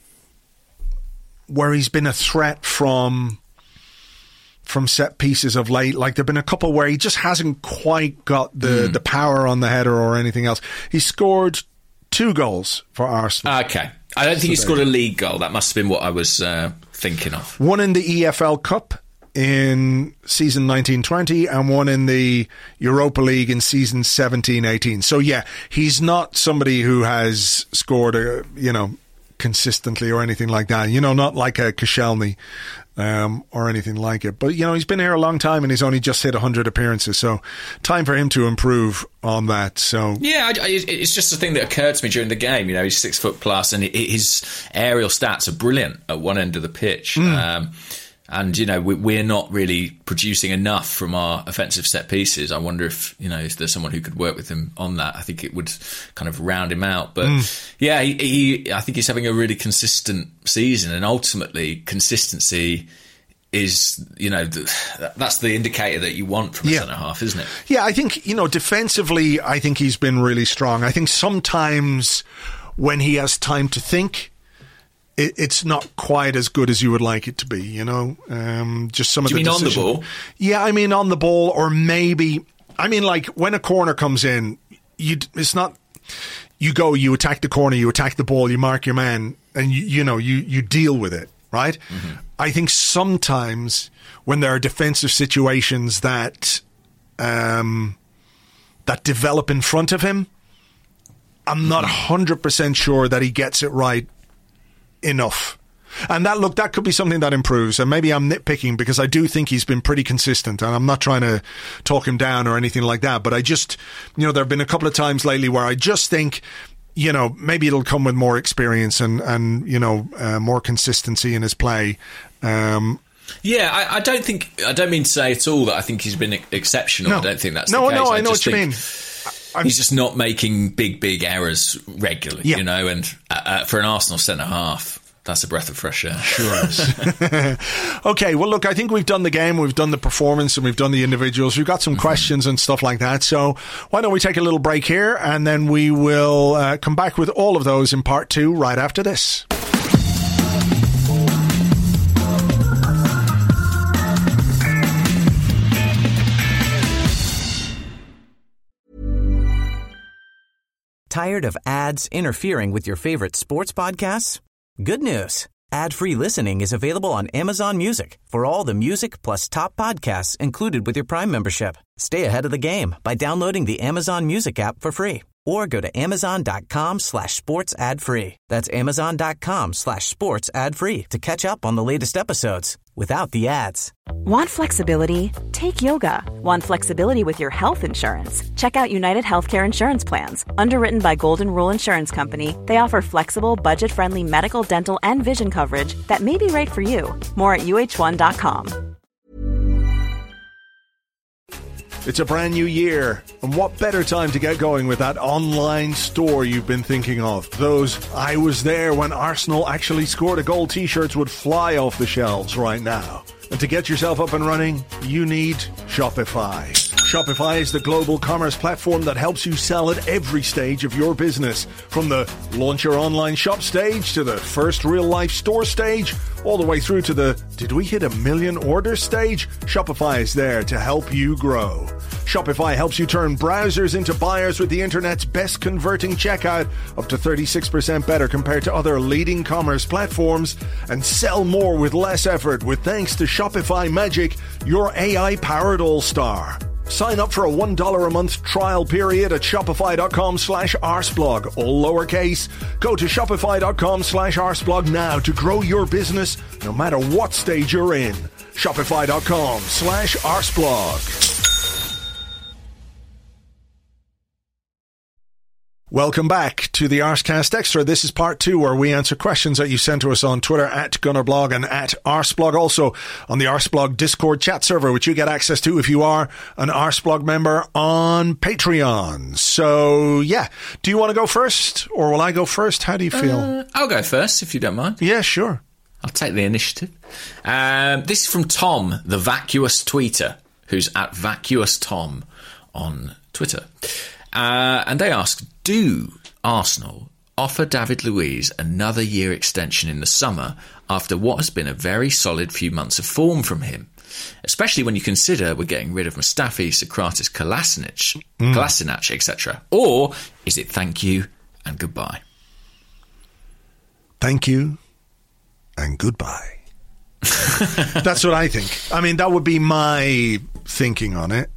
a threat from set pieces of late. Like there've been a couple where he just hasn't quite got the power on the header or anything else. He scored 2 goals for Arsenal. Okay. I don't think he scored a league goal. That must have been what I was thinking of. 1 in the EFL Cup in season 19-20 and 1 in the Europa League in season 17-18. So yeah, he's not somebody who has scored consistently or anything like that. Not like a Koscielny or anything like it. But, he's been here a long time and he's only just hit 100 appearances. So time for him to improve on that. So yeah, it's just a thing that occurred to me during the game. He's 6 foot plus and his aerial stats are brilliant at one end of the pitch. And, we're not really producing enough from our offensive set pieces. I wonder if there's someone who could work with him on that. I think it would kind of round him out. But, I think he's having a really consistent season. And ultimately, consistency is, that's the indicator that you want from a centre-half, isn't it? Yeah, I think, defensively, I think he's been really strong. I think sometimes when he has time to think, it's not quite as good as you would like it to be, just some of the decisions. Do you mean on the ball? Yeah, I mean on the ball, or maybe, like when a corner comes in, it's not, you go, you attack the corner, you attack the ball, you mark your man, and you deal with it, right? Mm-hmm. I think sometimes when there are defensive situations that develop in front of him, I'm not 100% sure that he gets it right enough. And that could be something that improves. And maybe I'm nitpicking because I do think he's been pretty consistent, and I'm not trying to talk him down or anything like that. But I just, there have been a couple of times lately where I just think, maybe it'll come with more experience and more consistency in his play. I don't mean to say at all that I think he's been exceptional. No. I don't think that's the case. No, I know what you mean. He's just not making big errors regularly, and for an Arsenal centre-half, that's a breath of fresh air. Sure is. Okay, well, look, I think we've done the game, we've done the performance, and we've done the individuals. We've got some questions and stuff like that. So why don't we take a little break here, and then we will come back with all of those in part 2 right after this. Tired of ads interfering with your favorite sports podcasts? Good news. Ad-free listening is available on Amazon Music for all the music plus top podcasts included with your Prime membership. Stay ahead of the game by downloading the Amazon Music app for free or go to amazon.com/sports ad free. That's amazon.com/sports ad free to catch up on the latest episodes without the ads. Want flexibility? Take yoga. Want flexibility with your health insurance? Check out United Healthcare Insurance Plans. Underwritten by Golden Rule Insurance Company, they offer flexible, budget-friendly medical, dental, and vision coverage that may be right for you. More at uh1.com. It's a brand new year, and what better time to get going with that online store you've been thinking of? Those "I was there when Arsenal actually scored a goal" t-shirts would fly off the shelves right now. And to get yourself up and running, you need Shopify. Shopify is the global commerce platform that helps you sell at every stage of your business. From the launch your online shop stage to the first real-life store stage, all the way through to the "did we hit 1 million orders" stage, Shopify is there to help you grow. Shopify helps you turn browsers into buyers with the internet's best converting checkout, up to 36% better compared to other leading commerce platforms, and sell more with less effort with thanks to Shopify Magic, your AI-powered all-star. Sign up for a $1 a month trial period at shopify.com/arsblog, all lowercase. Go to shopify.com/arsblog now to grow your business no matter what stage you're in. Shopify.com/arsblog. Welcome back to the Arscast Extra. This is part 2 where we answer questions that you sent to us on Twitter at Gunnerblog and at Arsblog. Also on the Arsblog Discord chat server, which you get access to if you are an Arsblog member on Patreon. So, yeah. Do you want to go first or will I go first? How do you feel? I'll go first if you don't mind. Yeah, sure. I'll take the initiative. This is from Tom, the vacuous tweeter, who's at vacuoustom on Twitter. And they ask, do Arsenal offer David Luiz another year extension in the summer after what has been a very solid few months of form from him? Especially when you consider we're getting rid of Mustafi, Socrates, Kolasinac, etc. Or is it thank you and goodbye? Thank you and goodbye. That's what I think. I mean, that would be my thinking on it.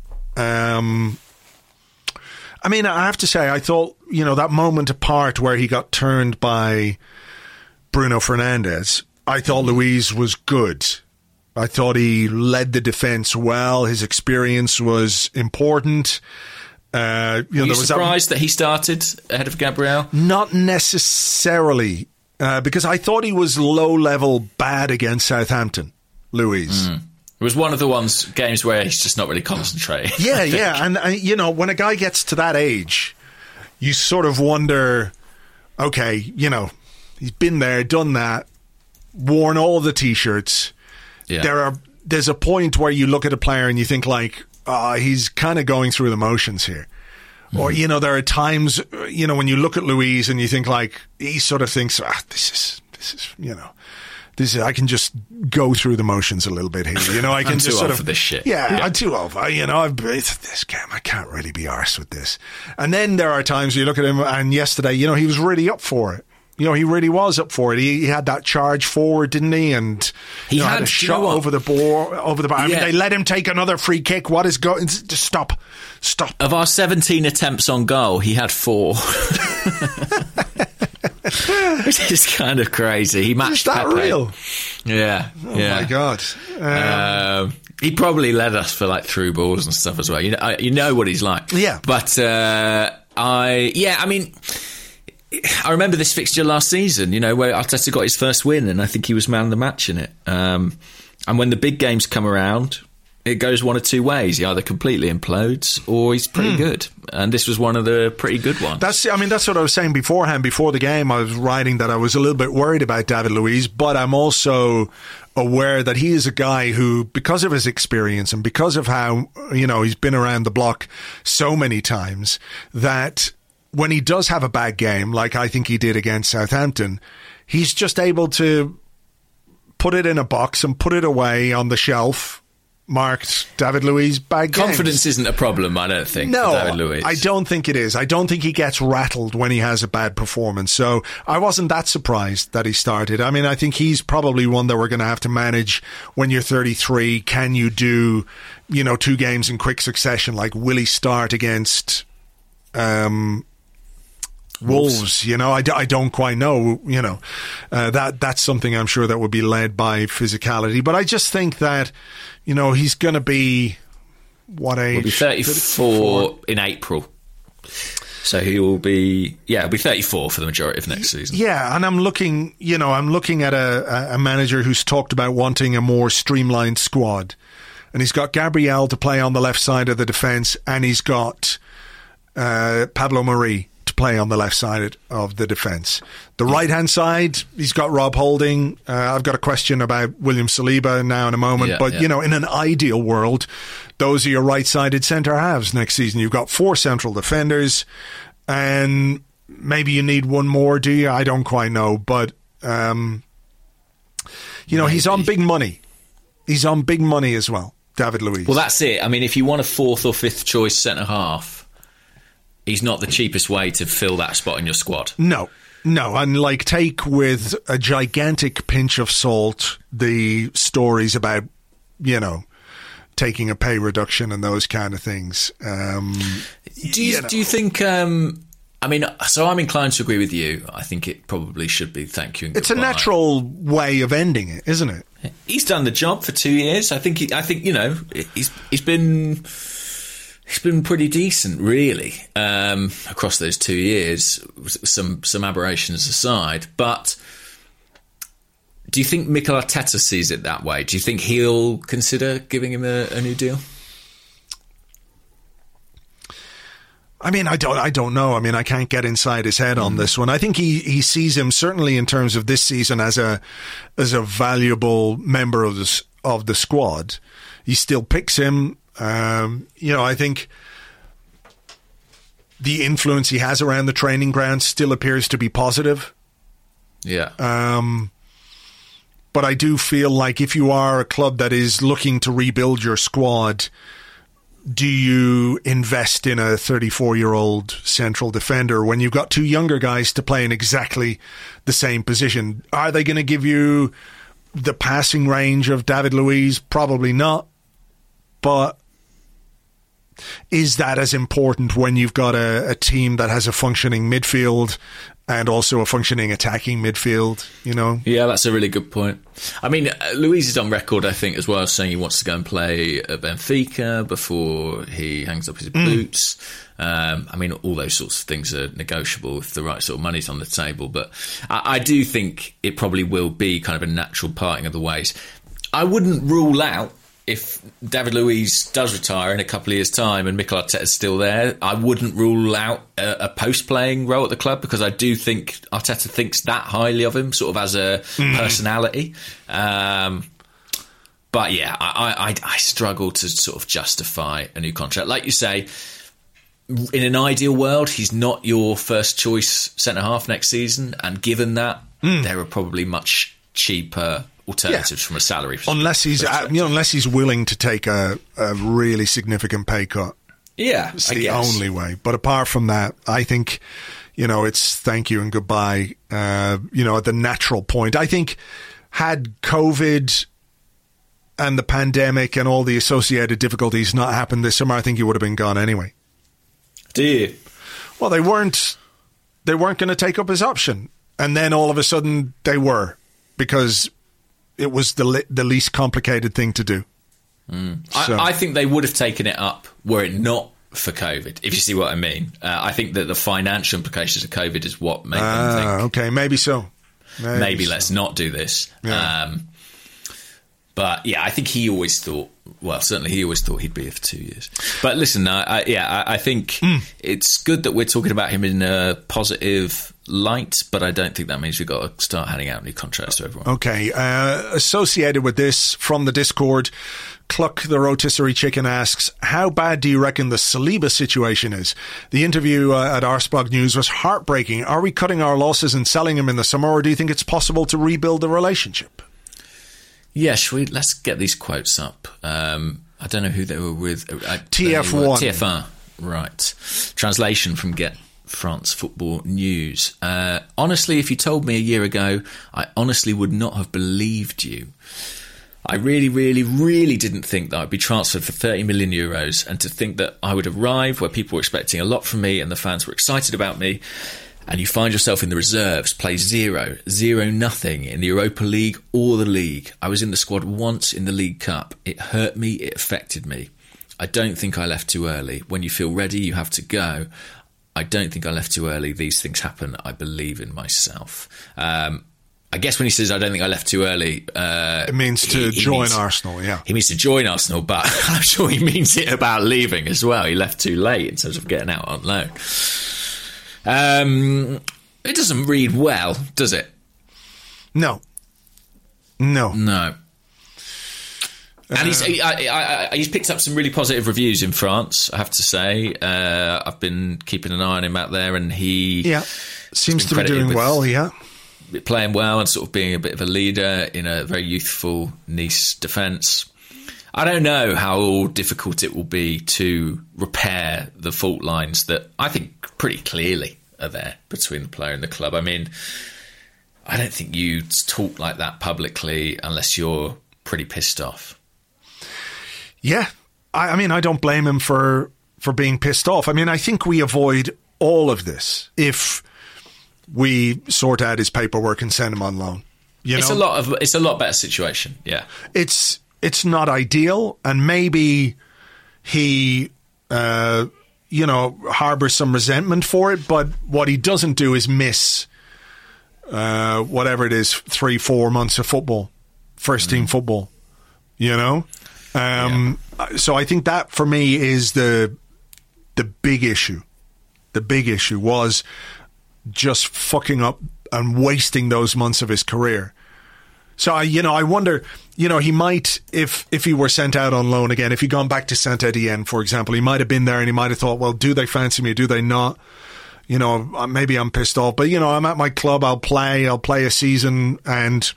I mean, I have to say, I thought, that moment apart where he got turned by Bruno Fernandes, I thought Luiz was good. I thought he led the defence well. His experience was important. Were you surprised that he started ahead of Gabriel? Not necessarily, because I thought he was low-level bad against Southampton, Luiz. It was one of the games where he's just not really concentrating. Yeah. And, when a guy gets to that age, you sort of wonder, okay, he's been there, done that, worn all the T-shirts. there's a point where you look at a player and you think like, he's kind of going through the motions here. Or, there are times, when you look at Luiz and you think like, he sort of thinks, this is, I can just go through the motions a little bit here. I can I'm just too sort old of for this shit. Yeah, I'm too old. This game, I can't really be arsed with this. And then there are times you look at him, and yesterday, he was really up for it. He really was up for it. He had that charge forward, didn't he? And he had a shot over the bar. I mean, they let him take another free kick. What is going? Just stop. Of our 17 attempts on goal, he had 4. Which is kind of crazy. He matched Is that Pepe. real? Yeah. Oh my God. He probably led us for like through balls and stuff as well. You know what he's like. Yeah. But I remember this fixture last season, where Arteta got his first win, and I think he was man of the match in it. And when the big games come around, it goes one of two ways. He either completely implodes or he's pretty good. And this was one of the pretty good ones. That's what I was saying beforehand. Before the game, I was writing that I was a little bit worried about David Luiz, but I'm also aware that he is a guy who, because of his experience and because of how, he's been around the block so many times, that when he does have a bad game, like I think he did against Southampton, he's just able to put it in a box and put it away on the shelf, marked David Luiz bad games. Confidence isn't a problem, I don't think, no, for David Luiz. I don't think it is. I don't think he gets rattled when he has a bad performance. So I wasn't that surprised that he started. I mean, I think he's probably one that we're going to have to manage when you're 33. Can you do, 2 games in quick succession? Like, will he start against Wolves? I don't quite know. That's something I'm sure that would be led by physicality. But I just think that, he's going to be what age? He'll be 34 in April. So he will be, he'll be 34 for the majority of next season. Yeah, and I'm looking at a manager who's talked about wanting a more streamlined squad. And he's got Gabriel to play on the left side of the defence, and he's got Pablo Mari to play on the left side of the defence. The right-hand side, he's got Rob Holding. I've got a question about William Saliba now in a moment. In an ideal world, those are your right-sided centre-halves next season. You've got 4 central defenders, and maybe you need one more, do you? I don't quite know. But, he's on big money. He's on big money as well, David Luiz. Well, that's it. I mean, if you want a 4th or 5th choice centre-half, he's not the cheapest way to fill that spot in your squad. No. And take with a gigantic pinch of salt the stories about, taking a pay reduction and those kind of things. Do you think? So I'm inclined to agree with you. I think it probably should be thank you and goodbye. It's a natural way of ending it, isn't it? He's done the job for 2 years. I think he's been. He's been pretty decent, really, across those 2 years, some aberrations aside. But do you think Mikel Arteta sees it that way? Do you think he'll consider giving him a new deal? I mean, I don't know. I mean, I can't get inside his head on this one. I think he sees him, certainly in terms of this season, as a valuable member of the squad. He still picks him. I think the influence he has around the training ground still appears to be positive. Yeah. But I do feel like if you are a club that is looking to rebuild your squad, do you invest in a 34-year-old central defender when you've got 2 younger guys to play in exactly the same position? Are they going to give you the passing range of David Luiz? Probably not. But is that as important when you've got a team that has a functioning midfield and also a functioning attacking midfield, Yeah, that's a really good point. I mean, Luiz is on record, I think, as well, saying he wants to go and play at Benfica before he hangs up his boots. I mean, all those sorts of things are negotiable if the right sort of money's on the table. But I do think it probably will be kind of a natural parting of the ways. I wouldn't rule out, if David Luiz does retire in a couple of years' time and Mikel Arteta's still there, I wouldn't rule out a post-playing role at the club, because I do think Arteta thinks that highly of him, sort of as a personality. But yeah, I struggle to sort of justify a new contract. Like you say, in an ideal world, he's not your first choice centre-half next season. And given that, there are probably much cheaper alternatives from a salary perspective. Unless he's willing to take a really significant pay cut. Yeah, it's the only way. But apart from that, I think, it's thank you and goodbye, at the natural point. I think had COVID and the pandemic and all the associated difficulties not happened this summer, I think he would have been gone anyway. Do you? Well, they weren't going to take up his option. And then all of a sudden they were, because it was the least complicated thing to do. So. I think they would have taken it up were it not for COVID, if you see what I mean. I think that the financial implications of COVID is what made them think. Okay, maybe so. Maybe let's not do this. Yeah. But yeah, I think he always thought, certainly he always thought he'd be here for 2 years. But listen, I think it's good that we're talking about him in a positive light, but I don't think that means we've got to start handing out new contracts to everyone. Okay. Associated with this, from the Discord, Cluck the Rotisserie Chicken asks, how bad do you reckon the Saliba situation is? The interview at Arseblog News was heartbreaking. Are we cutting our losses and selling him in the summer, or do you think it's possible to rebuild the relationship? Yeah, let's get these quotes up. I don't know who they were with. TF1. TF1, right. Translation from Get France Football News. Honestly, if you told me a year ago, I honestly would not have believed you. I really, really, really didn't think that I'd be transferred for 30 million euros, and to think that I would arrive where people were expecting a lot from me and the fans were excited about me, and you find yourself in the reserves, play 0-0 in the Europa League or the league. I was in the squad once in the League Cup. It hurt me, it affected me. I don't think I left too early. When you feel ready, you have to go. I don't think I left too early. These things happen. I believe in myself. I guess when he says I don't think I left too early, it means to join Arsenal. Yeah, he means to join Arsenal, but I'm sure he means it about leaving as well. He left too late in terms of getting out on loan. It doesn't read well, does it? No. And he's picked up some really positive reviews in France, I have to say. I've been keeping an eye on him out there, and he seems to be doing well. Playing well and sort of being a bit of a leader in a very youthful Nice defence. I don't know how difficult it will be to repair the fault lines that I think pretty clearly are there between the player and the club. I mean, I don't think you talk like that publicly unless you're pretty pissed off. Yeah. I mean, I don't blame him for being pissed off. I mean, I think we avoid all of this if we sort out his paperwork and send him on loan. It's a lot better situation. Yeah. It's not ideal, and maybe he, harbours some resentment for it, but what he doesn't do is miss, whatever it is, 3-4 months of football, first team football, So I think that for me is the big issue. The big issue was just fucking up and wasting those months of his career. So, I wonder, he might, if he were sent out on loan again, if he'd gone back to Saint-Étienne, for example, he might have been there and he might have thought, well, do they fancy me? Do they not? Maybe I'm pissed off, but, I'm at my club, I'll play a season. And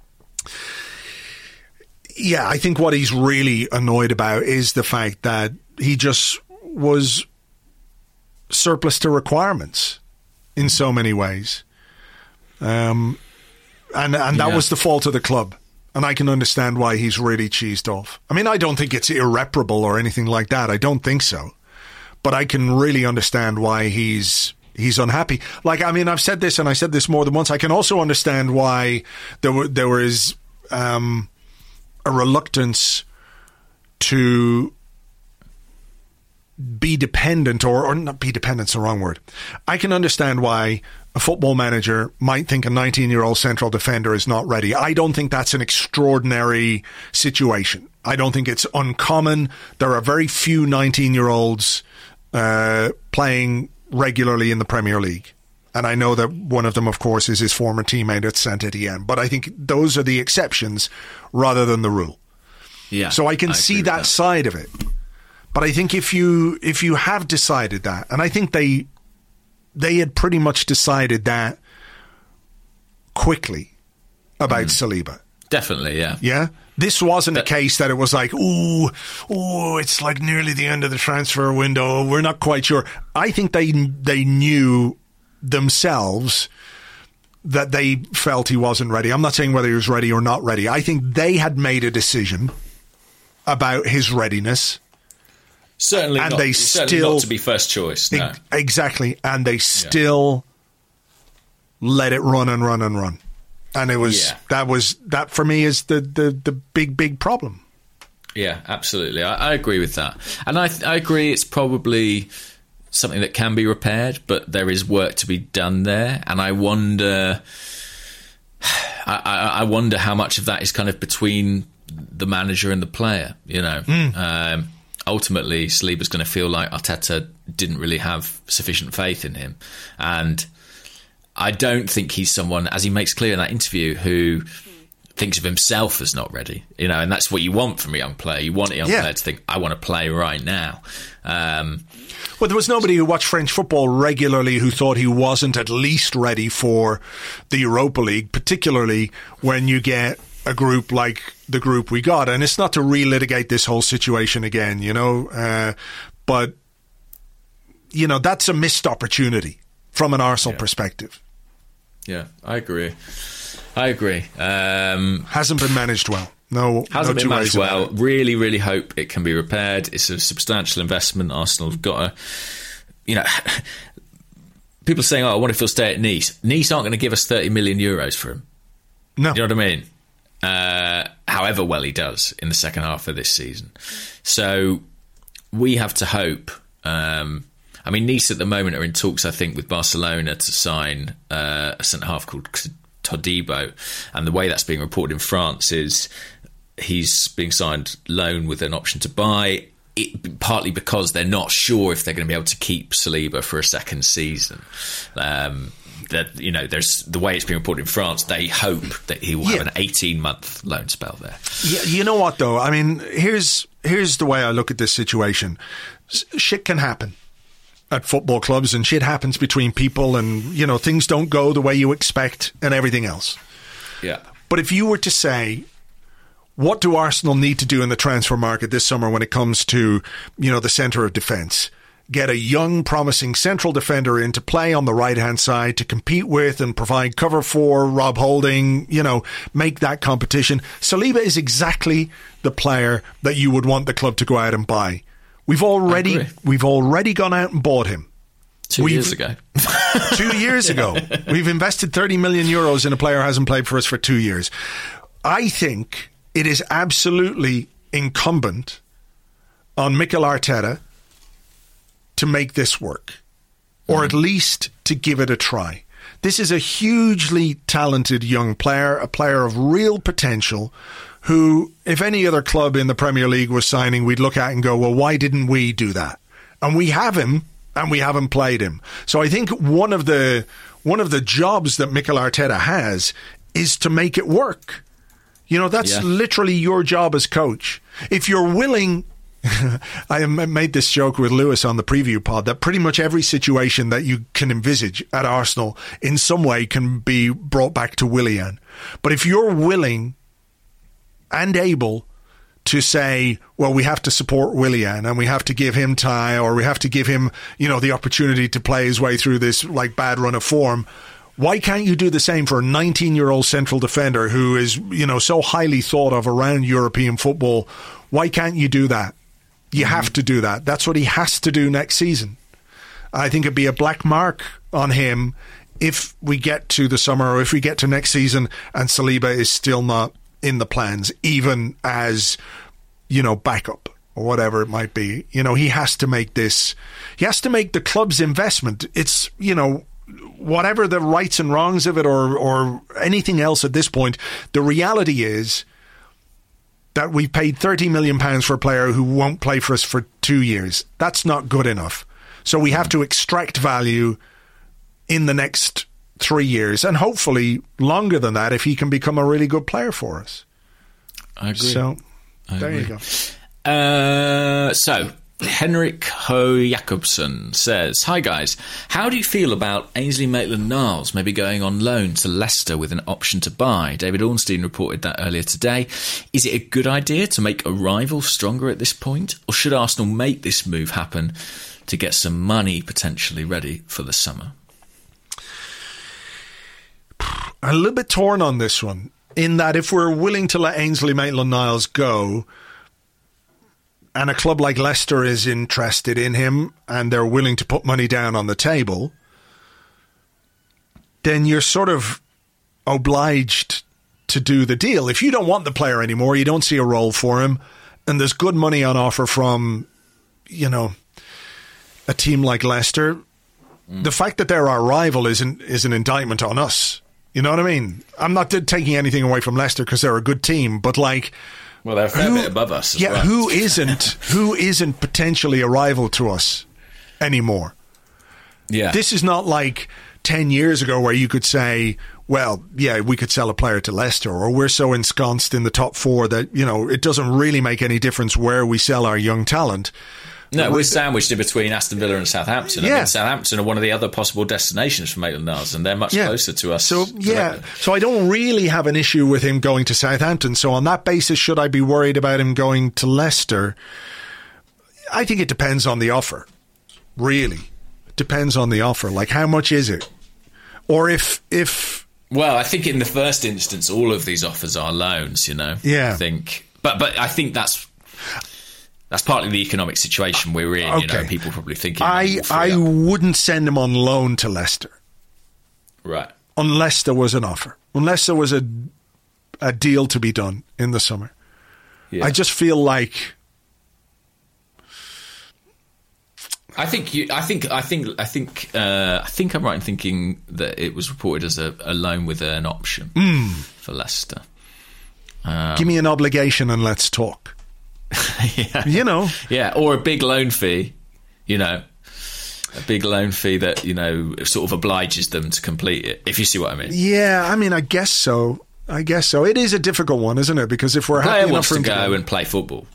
yeah, I think what he's really annoyed about is the fact that he just was surplus to requirements in so many ways. And that was the fault of the club. And I can understand why he's really cheesed off. I mean, I don't think it's irreparable or anything like that. I don't think so. But I can really understand why he's unhappy. Like, I mean, I've said this, and I said this more than once. I can also understand why there was a reluctance to be dependent, or not be dependent's the wrong word. I can understand why a football manager might think a 19-year-old central defender is not ready. I don't think that's an extraordinary situation. I don't think it's uncommon. There are very few 19-year-olds playing regularly in the Premier League. And I know that one of them, of course, is his former teammate at Saint-Étienne. But I think those are the exceptions rather than the rule. Yeah, so I can see that side of it. But I think if you have decided that, and I think they had pretty much decided that quickly about Saliba. Definitely, yeah. Yeah? This wasn't a case that it was like, ooh, it's like nearly the end of the transfer window. We're not quite sure. I think they knew themselves that they felt he wasn't ready. I'm not saying whether he was ready or not ready. I think they had made a decision about his readiness. Certainly, and not, they certainly still, not to be first choice. No. Exactly. And they still let it run and run and run. And it was that for me is the big problem. Yeah, absolutely. I agree with that. And I agree it's probably something that can be repaired, but there is work to be done there. And I wonder I wonder how much of that is kind of between the manager and the player, you know. Ultimately, Saliba's going to feel like Arteta didn't really have sufficient faith in him. And I don't think he's someone, as he makes clear in that interview, who thinks of himself as not ready. You know, and that's what you want from a young player. You want a young player to think, I want to play right now. Well, there was nobody who watched French football regularly who thought he wasn't at least ready for the Europa League, particularly when you get a group like the group we got. And it's not to relitigate this whole situation again, you know, but, you know, that's a missed opportunity from an Arsenal perspective. Yeah, I agree. Hasn't been managed well. Hasn't been managed well. Really, really hope it can be repaired. It's a substantial investment. Arsenal have got to, you know, people are saying, I wonder if he'll stay at Nice. Nice aren't going to give us 30 million euros for him. No. You know what I mean? However well he does in the second half of this season. So we have to hope. I mean, Nice at the moment are in talks, I think, with Barcelona to sign a centre-half called Todibo. And the way that's being reported in France is he's being signed loan with an option to buy, partly because they're not sure if they're going to be able to keep Saliba for a second season. That, you know, there's the way it's being reported in France, they hope that he will have an 18-month loan spell there. Yeah, you know what, though? I mean, here's the way I look at this situation. Shit can happen at football clubs, and shit happens between people, and, you know, things don't go the way you expect and everything else. Yeah. But if you were to say, what do Arsenal need to do in the transfer market this summer when it comes to, you know, the centre of defence? Get a young, promising central defender in to play on the right-hand side to compete with and provide cover for Rob Holding, you know, make that competition. Saliba is exactly the player that you would want the club to go out and buy. We've already gone out and bought him. 2 years ago. 2 years ago. We've invested 30 million euros in a player who hasn't played for us for 2 years. I think it is absolutely incumbent on Mikel Arteta to make this work, or at least to give it a try. This is a hugely talented young player, a player of real potential, who, if any other club in the Premier League was signing, we'd look at and go, well, why didn't we do that? And we have him, and we haven't played him. So I think one of the jobs that Mikel Arteta has is to make it work. You know, that's literally your job as coach. If you're willing... I made this joke with Lewis on the preview pod that pretty much every situation that you can envisage at Arsenal in some way can be brought back to Willian. But if you're willing and able to say, well, we have to support Willian and we have to give him time, or we have to give him, you know, the opportunity to play his way through this like bad run of form, why can't you do the same for a 19-year-old central defender who is, you know, so highly thought of around European football? Why can't you do that? You have to do that. That's what he has to do next season. I think it'd be a black mark on him if we get to the summer, or if we get to next season and Saliba is still not in the plans, even as, you know, backup or whatever it might be. You know, he has to make this, he has to make the club's investment. It's, you know, whatever the rights and wrongs of it or anything else at this point, the reality is that we paid £30 million for a player who won't play for us for 2 years. That's not good enough. So we have to extract value in the next 3 years, and hopefully longer than that if he can become a really good player for us. I agree. So, There you go. So, Henrik Ho Jakobsen says, "Hi guys, how do you feel about Ainsley Maitland-Niles maybe going on loan to Leicester with an option to buy? David Ornstein reported that earlier today. Is it a good idea to make a rival stronger at this point, or should Arsenal make this move happen to get some money potentially ready for the summer?" I'm a little bit torn on this one, in that if we're willing to let Ainsley Maitland-Niles go, and a club like Leicester is interested in him and they're willing to put money down on the table, then you're sort of obliged to do the deal. If you don't want the player anymore, you don't see a role for him, and there's good money on offer from, you know, a team like Leicester, the fact that they're our rival is an indictment on us. You know what I mean? I'm not taking anything away from Leicester because they're a good team, but like... Well, they're a fair bit above us as well. Who isn't potentially a rival to us anymore? Yeah. This is not like 10 years ago where you could say, well, yeah, we could sell a player to Leicester, or we're so ensconced in the top four that, you know, it doesn't really make any difference where we sell our young talent. No, we're sandwiched in between Aston Villa and Southampton. Yeah. I mean, Southampton are one of the other possible destinations for Maitland-Niles, and they're much closer to us. So, directly. So I don't really have an issue with him going to Southampton. So on that basis, should I be worried about him going to Leicester? I think it depends on the offer. Really. It depends on the offer. Like, how much is it? Or if... Well, I think in the first instance, all of these offers are loans, you know? Yeah. I think. But I think that's partly the economic situation we're in. Okay. You know, people probably thinking. I wouldn't send him on loan to Leicester, right? Unless there was an offer, unless there was a deal to be done in the summer. Yeah. I just feel like. I think I'm right in thinking that it was reported as a loan with an option for Leicester. Give me an obligation and let's talk. Yeah. You know. Yeah, or a big loan fee, you know. A big loan fee that, you know, sort of obliges them to complete it, if you see what I mean. Yeah, I mean, I guess so. It is a difficult one, isn't it? Because if we're happy enough for him to go and play football.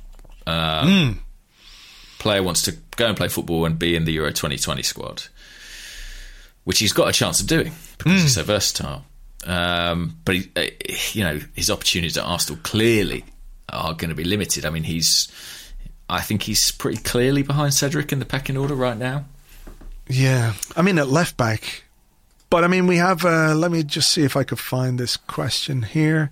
Player wants to go and play football and be in the Euro 2020 squad, which he's got a chance of doing because he's so versatile. But you know, his opportunities at Arsenal clearly are going to be limited. I mean, I think he's pretty clearly behind Cedric in the pecking order right now. Yeah, I mean, at left back. But I mean, we have. Let me just see if I could find this question here.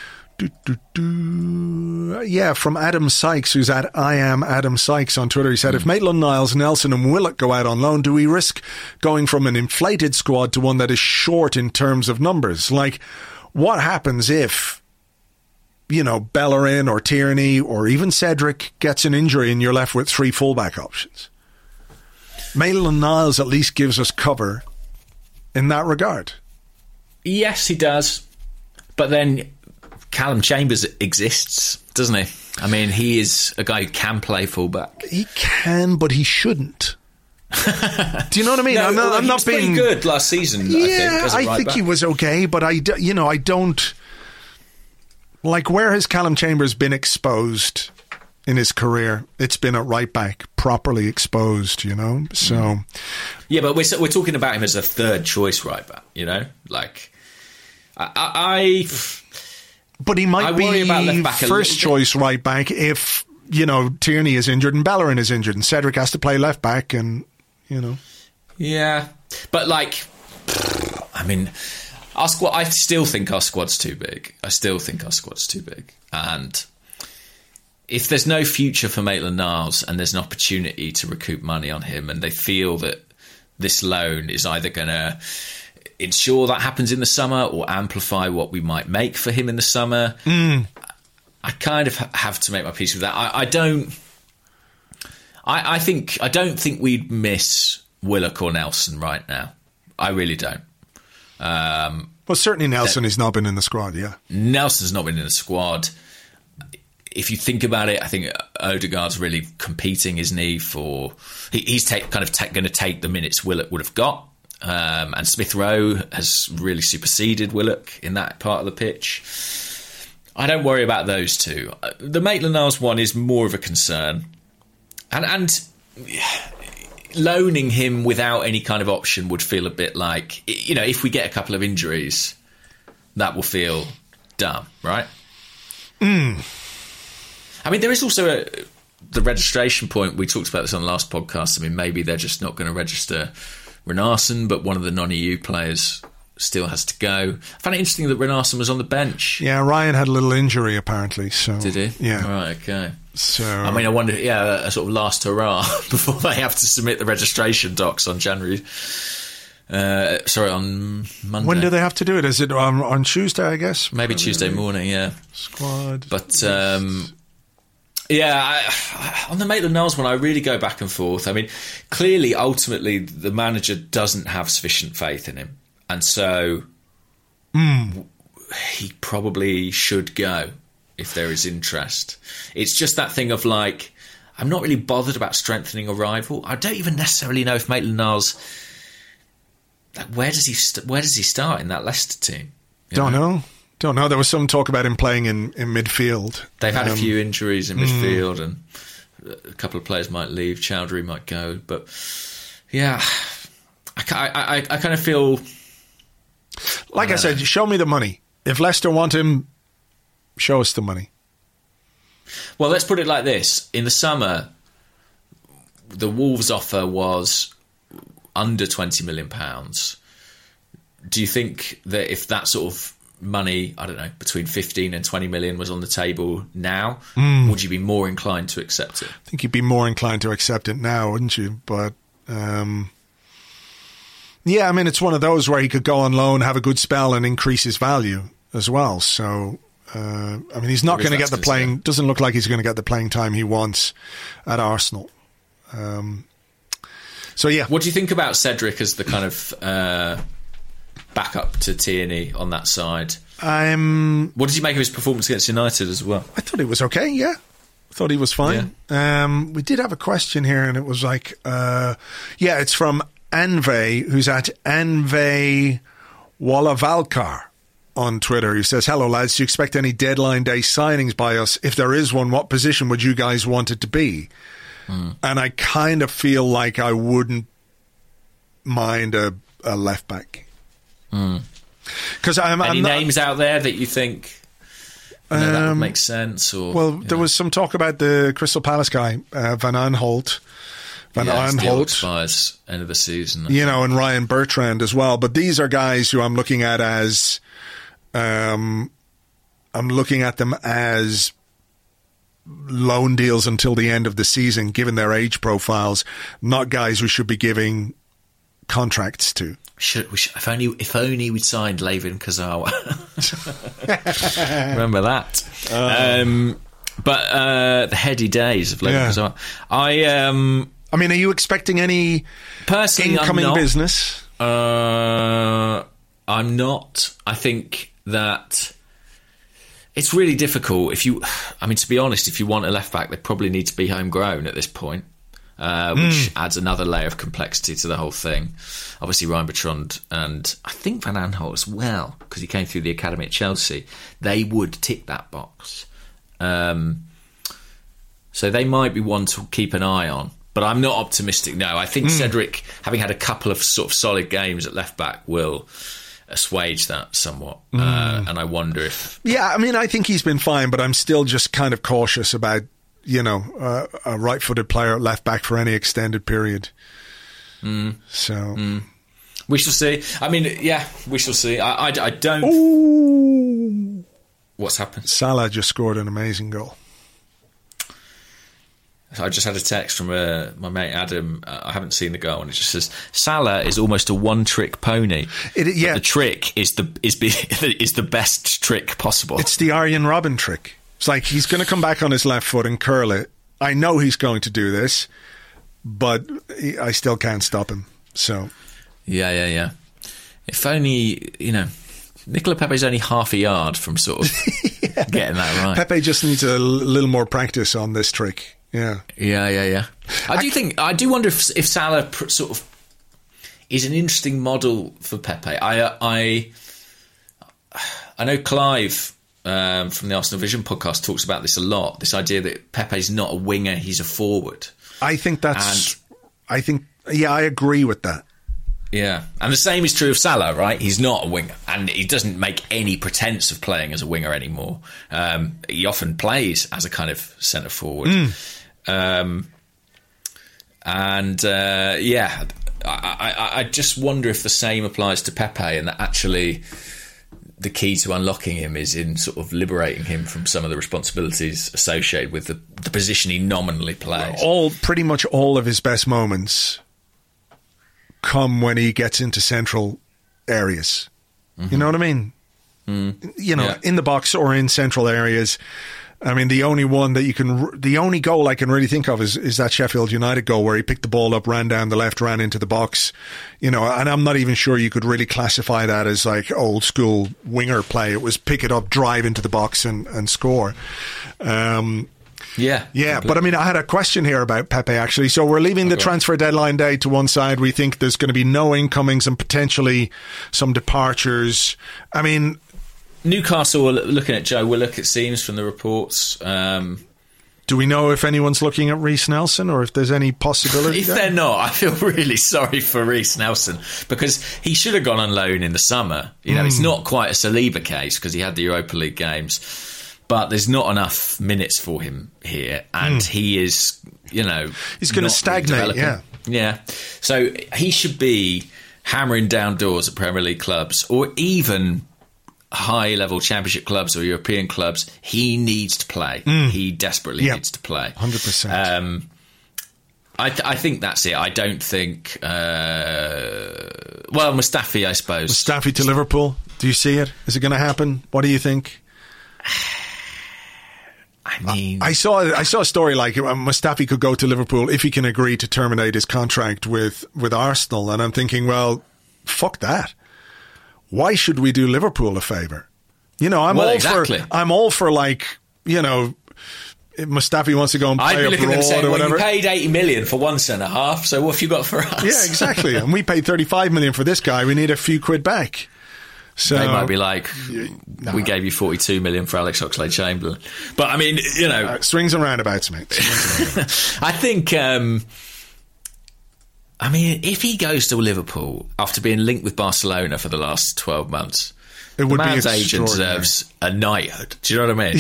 Yeah, from Adam Sykes, who's at I am Adam Sykes on Twitter. He said, if Maitland-Niles, Nelson and Willock go out on loan, do we risk going from an inflated squad to one that is short in terms of numbers? Like, what happens if, you know, Bellerin or Tierney or even Cedric gets an injury and you're left with three fullback options? Maitland-Niles at least gives us cover in that regard. Yes, he does. But then Callum Chambers exists, doesn't he? I mean, he is a guy who can play fullback. He can, but he shouldn't. Do you know what I mean? No, I'm not being pretty good last season. Yeah, I think he was okay, but I don't. Like, where has Callum Chambers been exposed in his career? It's been at right back, properly exposed, you know? So. Yeah, but we're talking about him as a third choice right back, you know? Like, But he might be first choice right back if, you know, Tierney is injured and Bellerin is injured and Cedric has to play left back and, you know. Yeah. But, like, I mean, I still think our squad's too big. And if there's no future for Maitland-Niles and there's an opportunity to recoup money on him and they feel that this loan is either going to ensure that happens in the summer or amplify what we might make for him in the summer, I kind of have to make my peace with that. I don't think we'd miss Willock or Nelson right now. I really don't. Well, certainly Nelson has not been in the squad, yeah. Nelson's not been in the squad. If you think about it, I think Odegaard's really competing, isn't he? He's going to take the minutes Willock would have got. And Smith Rowe has really superseded Willock in that part of the pitch. I don't worry about those two. The Maitland-Niles one is more of a concern. And loaning him without any kind of option would feel a bit like, if we get a couple of injuries, that will feel dumb, right? I mean, there is also the registration point. We talked about this on the last podcast. I mean, maybe they're just not going to register Runarsson, but one of the non-EU players still has to go. I found it interesting that Runarsson was on the bench. Yeah, Ryan had a little injury apparently. So did he? Yeah. Right. Okay. So I mean, I wonder. Yeah, a sort of last hurrah before they have to submit the registration docs on January. On Monday. When do they have to do it? Is it on Tuesday? I guess maybe Tuesday morning. Yeah. Squad. But on the Maitland-Niles one, I really go back and forth. I mean, clearly, ultimately, the manager doesn't have sufficient faith in him. And so he probably should go if there is interest. It's just that thing of like, I'm not really bothered about strengthening a rival. I don't even necessarily know if Maitland-Niles, like, where does he start in that Leicester team? Don't know. There was some talk about him playing in midfield. They've had a few injuries in midfield, and a couple of players might leave. Chowdhury might go, but yeah, I kind of feel. Like I said, show me the money. If Leicester want him, show us the money. Well, let's put it like this. In the summer, the Wolves offer was under £20 million. Do you think that if that sort of money, I don't know, between 15 and 20 million was on the table now, would you be more inclined to accept it? I think you'd be more inclined to accept it now, wouldn't you? But yeah, I mean, it's one of those where he could go on loan, have a good spell, and increase his value as well. So, I mean, he's not going to get the playing. Doesn't look like he's going to get the playing time he wants at Arsenal. So yeah, what do you think about Cedric as the kind of backup to Tierney on that side? What did you make of his performance against United as well? I thought it was okay. Yeah, I thought he was fine. Yeah. We did have a question here, and it was like, it's from Anve, who's at Anve Wallavalkar on Twitter. He says, "Hello lads, do you expect any deadline day signings by us? If there is one, what position would you guys want it to be?" And I kind of feel like I wouldn't mind a left back. Because any names out there that you think that would make sense? Or there was some talk about the Crystal Palace guy, Van Aanholt. Expires end of the season, and Ryan Bertrand as well. But these are guys who I'm looking at as, I'm looking at them as loan deals until the end of the season, given their age profiles, not guys we should be giving contracts to. If only we'd signed Layvin Kurzawa. Remember that. But the heady days of Layvin Kurzawa. I mean, are you expecting any incoming business? I'm not. I think that it's really difficult. To be honest, if you want a left back, they probably need to be homegrown at this point, which adds another layer of complexity to the whole thing. Obviously, Ryan Bertrand and I think Van Aanholt as well, because he came through the academy at Chelsea. They would tick that box. So they might be one to keep an eye on. But I'm not optimistic, no. I think Cedric, having had a couple of sort of solid games at left-back, will assuage that somewhat. And I wonder if... Yeah, I mean, I think he's been fine, but I'm still just kind of cautious about, a right-footed player at left-back for any extended period. So... We shall see. I mean, yeah, we shall see. I don't... Ooh. What's happened? Salah just scored an amazing goal. I just had a text from my mate Adam. I haven't seen the goal, and it just says Salah is almost a one-trick pony. The trick is the best trick possible. It's the Arjen Robben trick. It's like he's going to come back on his left foot and curl it. I know he's going to do this, but I still can't stop him. So, yeah. If only Nicola Pepe's only half a yard from sort of getting that right. Pepe just needs a little more practice on this trick. Yeah. I do wonder if Salah sort of is an interesting model for Pepe. I know Clive from the Arsenal Vision podcast talks about this a lot. This idea that Pepe's not a winger; he's a forward. I think that's. I agree with that. Yeah, and the same is true of Salah, right? He's not a winger, and he doesn't make any pretense of playing as a winger anymore. He often plays as a kind of centre forward. I just wonder if the same applies to Pepe, and that actually the key to unlocking him is in sort of liberating him from some of the responsibilities associated with the position he nominally plays. Pretty much all of his best moments come when he gets into central areas. Mm-hmm. You know what I mean? In the box or in central areas. I mean, the only goal I can really think of is that Sheffield United goal where he picked the ball up, ran down the left, ran into the box. And I'm not even sure you could really classify that as like old school winger play. It was pick it up, drive into the box and score. Yeah, completely. But I mean, I had a question here about Pepe actually. So we're leaving the transfer deadline day to one side. We think there's going to be no incomings and potentially some departures. I mean, Newcastle are looking at Joe Willock, it seems, from the reports. Do we know if anyone's looking at Reiss Nelson or if there's any possibility? If they're not, I feel really sorry for Reiss Nelson because he should have gone on loan in the summer. It's not quite a Saliba case because he had the Europa League games. But there's not enough minutes for him here, and he is, he's going to stagnate. Yeah. So he should be hammering down doors at Premier League clubs, or even high-level Championship clubs or European clubs. He needs to play. He desperately needs to play. 100%. I think that's it. I don't think. Mustafi, I suppose. Mustafi to Liverpool. Do you see it? Is it going to happen? What do you think? I mean, I saw a story like Mustafi could go to Liverpool if he can agree to terminate his contract with Arsenal, and I'm thinking, well, fuck that. Why should we do Liverpool a favour? I'm all for like, if Mustafi wants to go and play abroad looking at them saying, or whatever. You paid 80 million for one centre half, so what have you got for us? Yeah, exactly. And we paid 35 million for this guy. We need a few quid back. So they might be like, we gave you 42 million for Alex Oxlade-Chamberlain. But I mean, swings and roundabouts, mate. I think, if he goes to Liverpool after being linked with Barcelona for the last 12 months, the man's agent deserves a knighthood. Do you know what I mean?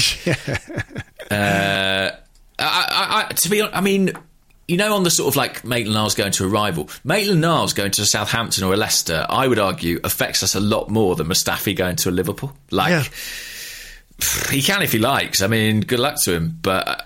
Yeah. To be honest, I mean, on the sort of like Maitland-Niles going to a rival, Maitland-Niles going to Southampton or a Leicester, I would argue, affects us a lot more than Mustafi going to a Liverpool. He can if he likes. I mean, good luck to him. But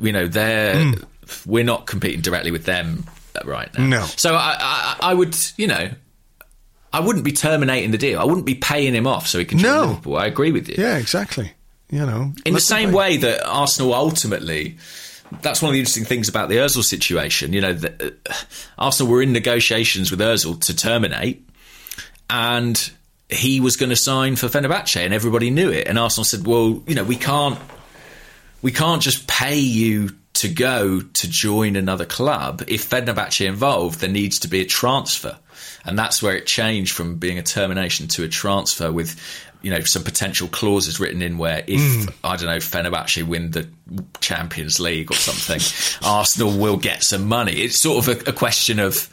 we're not competing directly with them right now. No. So I would, I wouldn't be terminating the deal. I wouldn't be paying him off so he can join Liverpool. I agree with you. Yeah, exactly. In the same way that Arsenal ultimately. That's one of the interesting things about the Ozil situation. Arsenal were in negotiations with Ozil to terminate, and he was going to sign for Fenerbahce, and everybody knew it. And Arsenal said, "Well, we can't just pay you to go to join another club. If Fenerbahce involved, there needs to be a transfer." And that's where it changed from being a termination to a transfer with, some potential clauses written in where if, I don't know, Fenerbahce win the Champions League or something, Arsenal will get some money. It's sort of a question of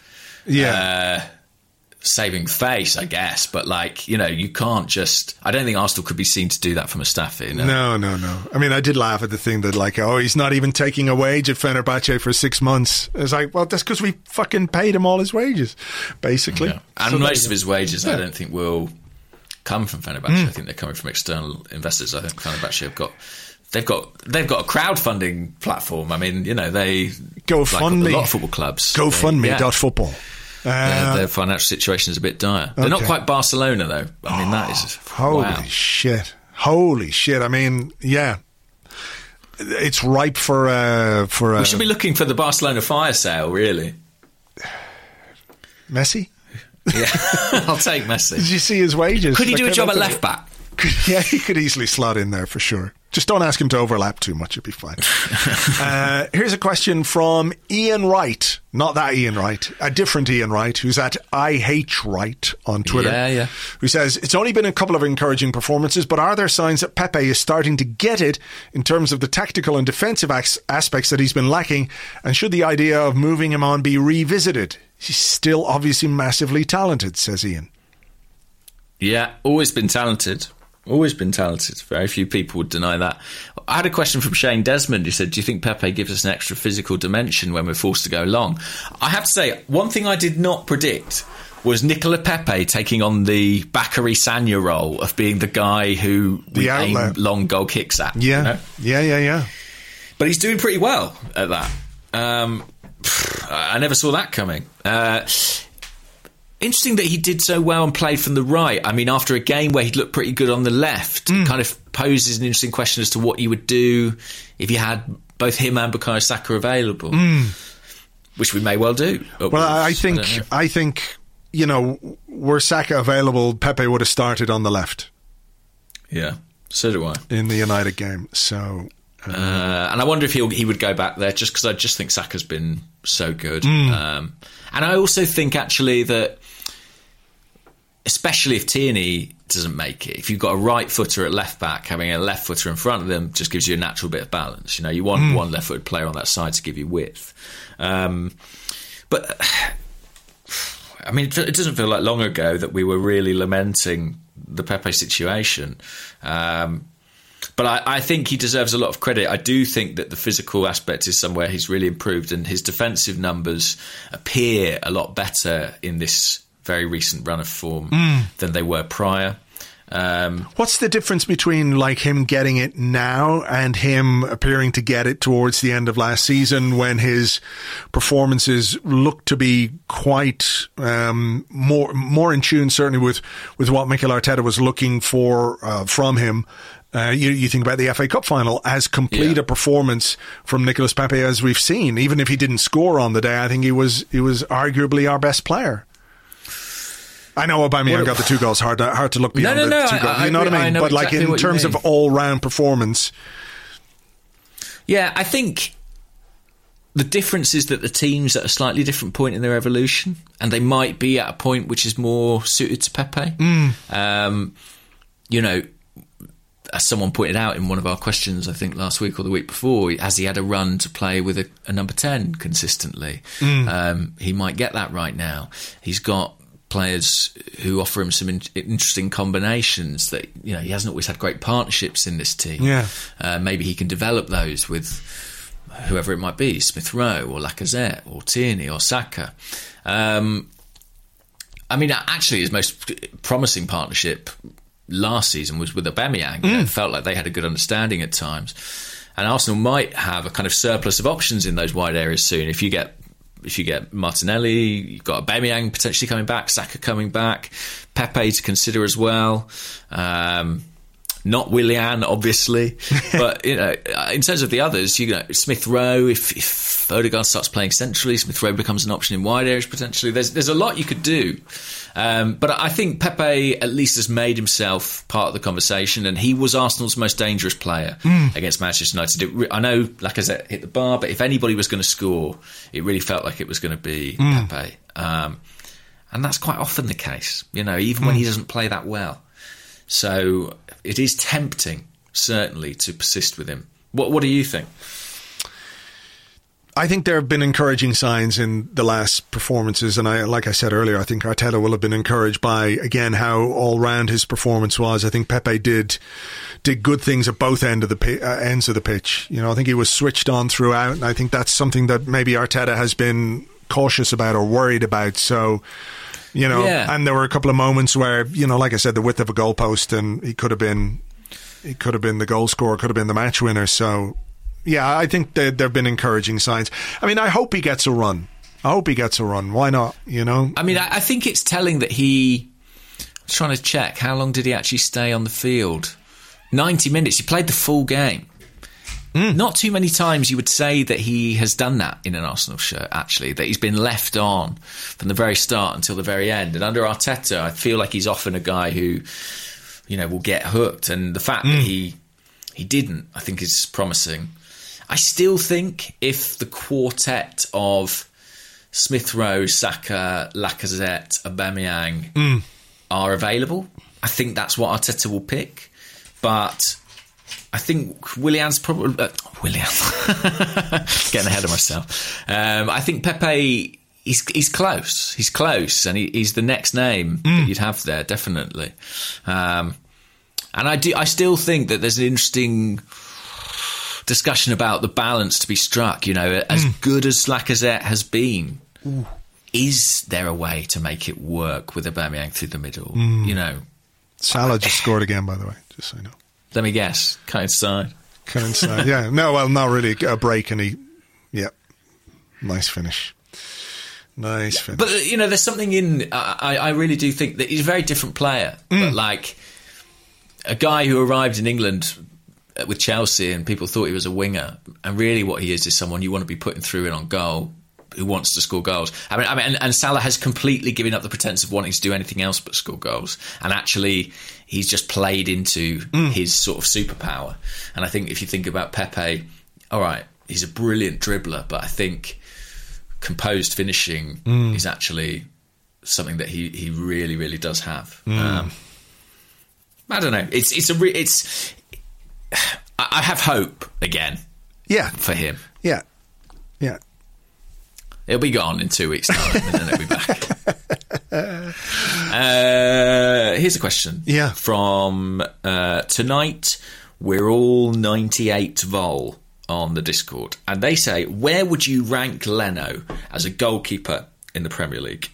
saving face, I guess. But, you can't just... I don't think Arsenal could be seen to do that for Mustafi. No. I mean, I did laugh at the thing that, he's not even taking a wage at Fenerbahce for 6 months. It's like, well, that's because we fucking paid him all his wages, basically. Yeah. And most of his wages, I don't think will come from Fenerbahce. I think they're coming from external investors. I think Fenerbahce have got... They've got a crowdfunding platform. I mean, they... GoFundMe. A lot of football clubs. GoFundMe.football. Their financial situation is a bit dire. They're not quite Barcelona, though. I mean, that is... Holy shit. I mean, yeah. It's ripe for we should be looking for the Barcelona fire sale, really. Messi? Yeah, I'll take Messi. Did you see his wages? Could he do a job at left back? Yeah, he could easily slot in there for sure. Just don't ask him to overlap too much. It'll be fine. Here's a question from Ian Wright. Not that Ian Wright. A different Ian Wright, who's at IHWright on Twitter. Yeah. Who says, it's only been a couple of encouraging performances, but are there signs that Pepe is starting to get it in terms of the tactical and defensive aspects that he's been lacking? And should the idea of moving him on be revisited? He's still obviously massively talented, says Ian. Yeah, always been talented. Always been talented. Very few people would deny that. I had a question from Shane Desmond who said, do you think Pepe gives us an extra physical dimension when we're forced to go long? I have to say, one thing I did not predict was Nicola Pepe taking on the Bakary Sagna role of being the guy who we aim long goal kicks at. Yeah, you know? Yeah. But he's doing pretty well at that. I never saw that coming. Interesting that he did so well and played from the right. I mean, after a game where he'd looked pretty good on the left, it kind of poses an interesting question as to what you would do if you had both him and Bukayo Saka available, which we may well do. Well, I think, you know, were Saka available, Pepe would have started on the left. Yeah, so do I. In the United game, so... and I wonder if he would go back there, just because I just think Saka's been so good. And I also think, actually, that especially if Tierney doesn't make it, if you've got a right footer at left back, having a left footer in front of them just gives you a natural bit of balance. You know, you want one left footed player on that side to give you width. But I mean, it doesn't feel like long ago that we were really lamenting the Pepe situation. But I think he deserves a lot of credit. I do think that the physical aspect is somewhere he's really improved, and his defensive numbers appear a lot better in this very recent run of form than they were prior. What's the difference between like him getting it now and him appearing to get it towards the end of last season, when his performances looked to be quite more in tune, certainly with what Mikel Arteta was looking for from him? You think about the FA Cup final, as complete a performance from Nicolas Pepe as we've seen. Even if he didn't score on the day, I think he was arguably our best player. I know Aubameyang got the 2 goals. Hard to look beyond the 2 goals. You know what I mean? But exactly, like in terms of all-round performance. Yeah, I think the difference is that the team's at a slightly different point in their evolution, and they might be at a point which is more suited to Pepe. You know, as someone pointed out in one of our questions, I think last week or the week before, has he had a run to play with a number 10 consistently? He might get that right now. He's got players who offer him some interesting combinations that, you know, he hasn't always had great partnerships in this team. Maybe he can develop those with whoever it might be, Smith Rowe or Lacazette or Tierney or Saka. I mean, actually his most promising partnership last season was with Aubameyang. It felt like they had a good understanding at times, and Arsenal might have a kind of surplus of options in those wide areas soon. If you get Martinelli, you've got Aubameyang potentially coming back, Saka coming back, Pepe to consider as well. Not Willian, obviously, but you know, in terms of the others, you know, Smith Rowe. If Odegaard starts playing centrally, Smith Rowe becomes an option in wide areas potentially. There's a lot you could do, but I think Pepe at least has made himself part of the conversation, and he was Arsenal's most dangerous player against Manchester United. I know Lacazette hit the bar, but if anybody was going to score, it really felt like it was going to be Pepe, and that's quite often the case. You know, even when he doesn't play that well. So it is tempting, certainly, to persist with him. What do you think? I think there have been encouraging signs in the last performances, and like I said earlier, I think Arteta will have been encouraged by, again, how all-round his performance was. I think Pepe did good things at both ends of the pitch. You know, I think he was switched on throughout, and I think that's something that maybe Arteta has been cautious about or worried about. So, you know, and there were a couple of moments where, you know, like I said, the width of a goalpost, and he could have been the goal scorer, could have been the match winner. So, yeah, I think there have been encouraging signs. I mean, I hope he gets a run. Why not? You know, I mean, I think it's telling that I was trying to check how long did he actually stay on the field. 90 minutes. He played the full game. Not too many times you would say that he has done that in an Arsenal shirt, actually, that he's been left on from the very start until the very end. And under Arteta, I feel like he's often a guy who, you know, will get hooked. And the fact that he he didn't, I think is promising. I still think if the quartet of Smith Rowe, Saka, Lacazette, Aubameyang are available, I think that's what Arteta will pick. But I think Willian's probably... Willian. Getting ahead of myself. I think Pepe, he's close. He's close, and he's the next name that you'd have there, definitely. And I still think that there's an interesting discussion about the balance to be struck. As good as Lacazette has been, is there a way to make it work with Aubameyang through the middle? Salah just scored again, by the way, just so you know. Let me guess. Cut inside. Yeah. No, well, not really a break, and nice finish. Nice finish. But, there's something in... I really do think that he's a very different player. But, like, a guy who arrived in England with Chelsea and people thought he was a winger, and really what he is someone you want to be putting through and on goal, who wants to score goals. I mean, and Salah has completely given up the pretense of wanting to do anything else but score goals. And actually, he's just played into his sort of superpower. And I think if you think about Pepe, all right, he's a brilliant dribbler, but I think composed finishing is actually something that he really, really does have. I don't know. I have hope again. Yeah, for him. Yeah. It'll be gone in 2 weeks' time, and then it'll be back. Here's a question. Yeah. From Tonight, we're all 98 vol on the Discord. And they say, where would you rank Leno as a goalkeeper in the Premier League?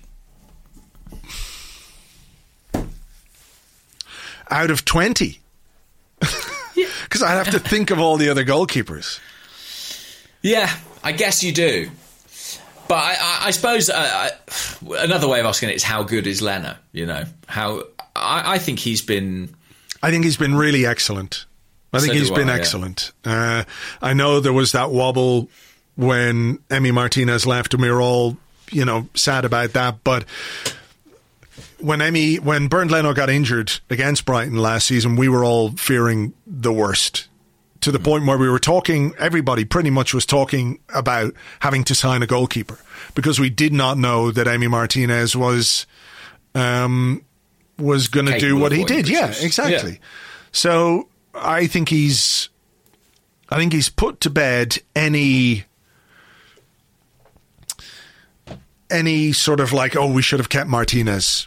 Out of 20. Because I have to think of all the other goalkeepers. Yeah, I guess you do. But I suppose another way of asking it is how good is Leno? I think he's been... I think he's been really excellent. I think he's been excellent. I know there was that wobble when Emi Martinez left, and we were all, sad about that. But when Bernd Leno got injured against Brighton last season, we were all fearing the worst. To the point where we were talking, everybody pretty much was talking about having to sign a goalkeeper because we did not know that Emi Martinez was going to do what he did. Yeah, exactly. Yeah. So I think he's put to bed any sort of like, we should have kept Martinez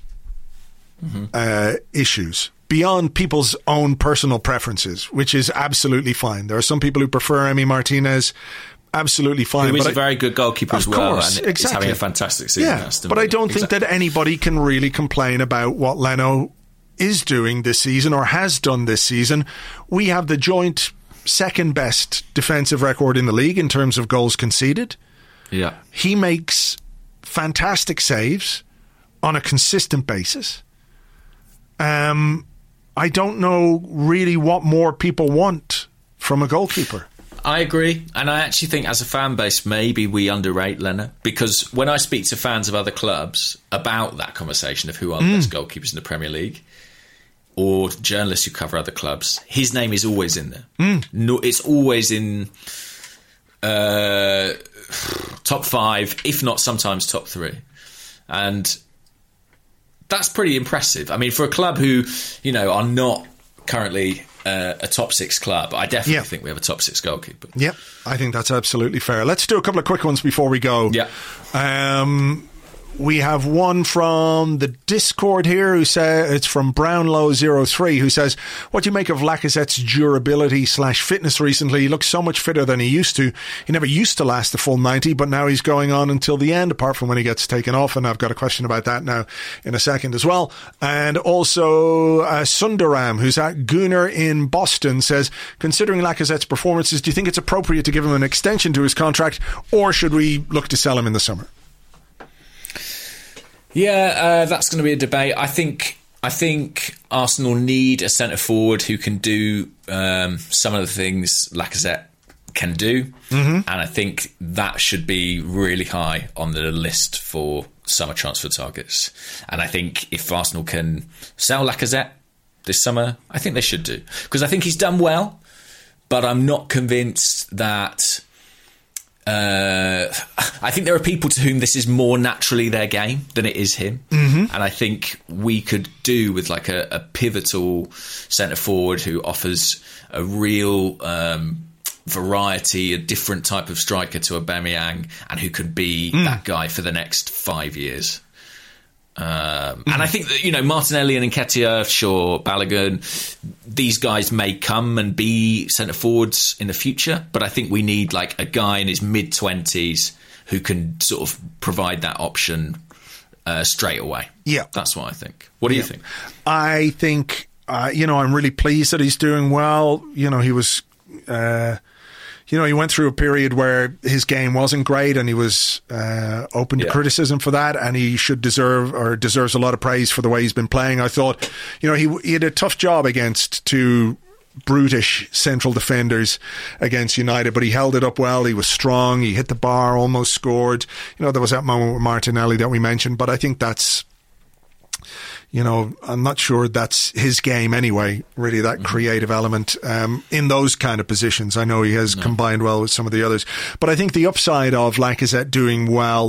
issues. Beyond people's own personal preferences, which is absolutely fine. There are some people who prefer Emi Martinez, absolutely fine. Who is a very good goalkeeper as well, and exactly. Is having a fantastic season. Yeah, but I don't think that anybody can really complain about what Leno is doing this season or has done this season. We have the joint second best defensive record in the league in terms of goals conceded. Yeah, he makes fantastic saves on a consistent basis. I don't know really what more people want from a goalkeeper. I agree. And I actually think as a fan base, maybe we underrate Leno. Because when I speak to fans of other clubs about that conversation of who are the best goalkeepers in the Premier League, or journalists who cover other clubs, his name is always in there. No, it's always in top 5, if not sometimes top 3. And that's pretty impressive. I mean, for a club who, are not currently a top 6 club, I definitely think we have a top 6 goalkeeper. Yep, I think that's absolutely fair. Let's do a couple of quick ones before we go. Yeah. We have one from the Discord here who says it's from Brownlow03 who says, what do you make of Lacazette's durability / fitness recently? He looks so much fitter than he used to. He never used to last the full 90, but now he's going on until the end, apart from when he gets taken off. And I've got a question about that now in a second as well. And also Sundaram, who's at Gooner in Boston, says, considering Lacazette's performances, do you think it's appropriate to give him an extension to his contract, or should we look to sell him in the summer? Yeah, that's going to be a debate. I think Arsenal need a centre forward who can do some of the things Lacazette can do, and I think that should be really high on the list for summer transfer targets. And I think if Arsenal can sell Lacazette this summer, I think they should do, because I think he's done well. but I'm not convinced that... I think there are people to whom this is more naturally their game than it is him. And I think we could do with like a pivotal centre-forward who offers a real variety, a different type of striker to Aubameyang, and who could be that guy for the next 5 years. And I think that, Martinelli and Nketiah, sure, Balogun, these guys may come and be centre forwards in the future, but I think we need like a guy in his mid-20s who can sort of provide that option straight away. Yeah. That's what I think. What do you think? I think, I'm really pleased that he's doing well. He was... he went through a period where his game wasn't great, and he was open to criticism for that, and he deserves a lot of praise for the way he's been playing. I thought, he had a tough job against two brutish central defenders against United, but he held it up well. He was strong. He hit the bar, almost scored. There was that moment with Martinelli that we mentioned, but I think that's... I'm not sure that's his game anyway, really, that creative element in those kind of positions. I know he has combined well with some of the others. But I think the upside of Lacazette doing well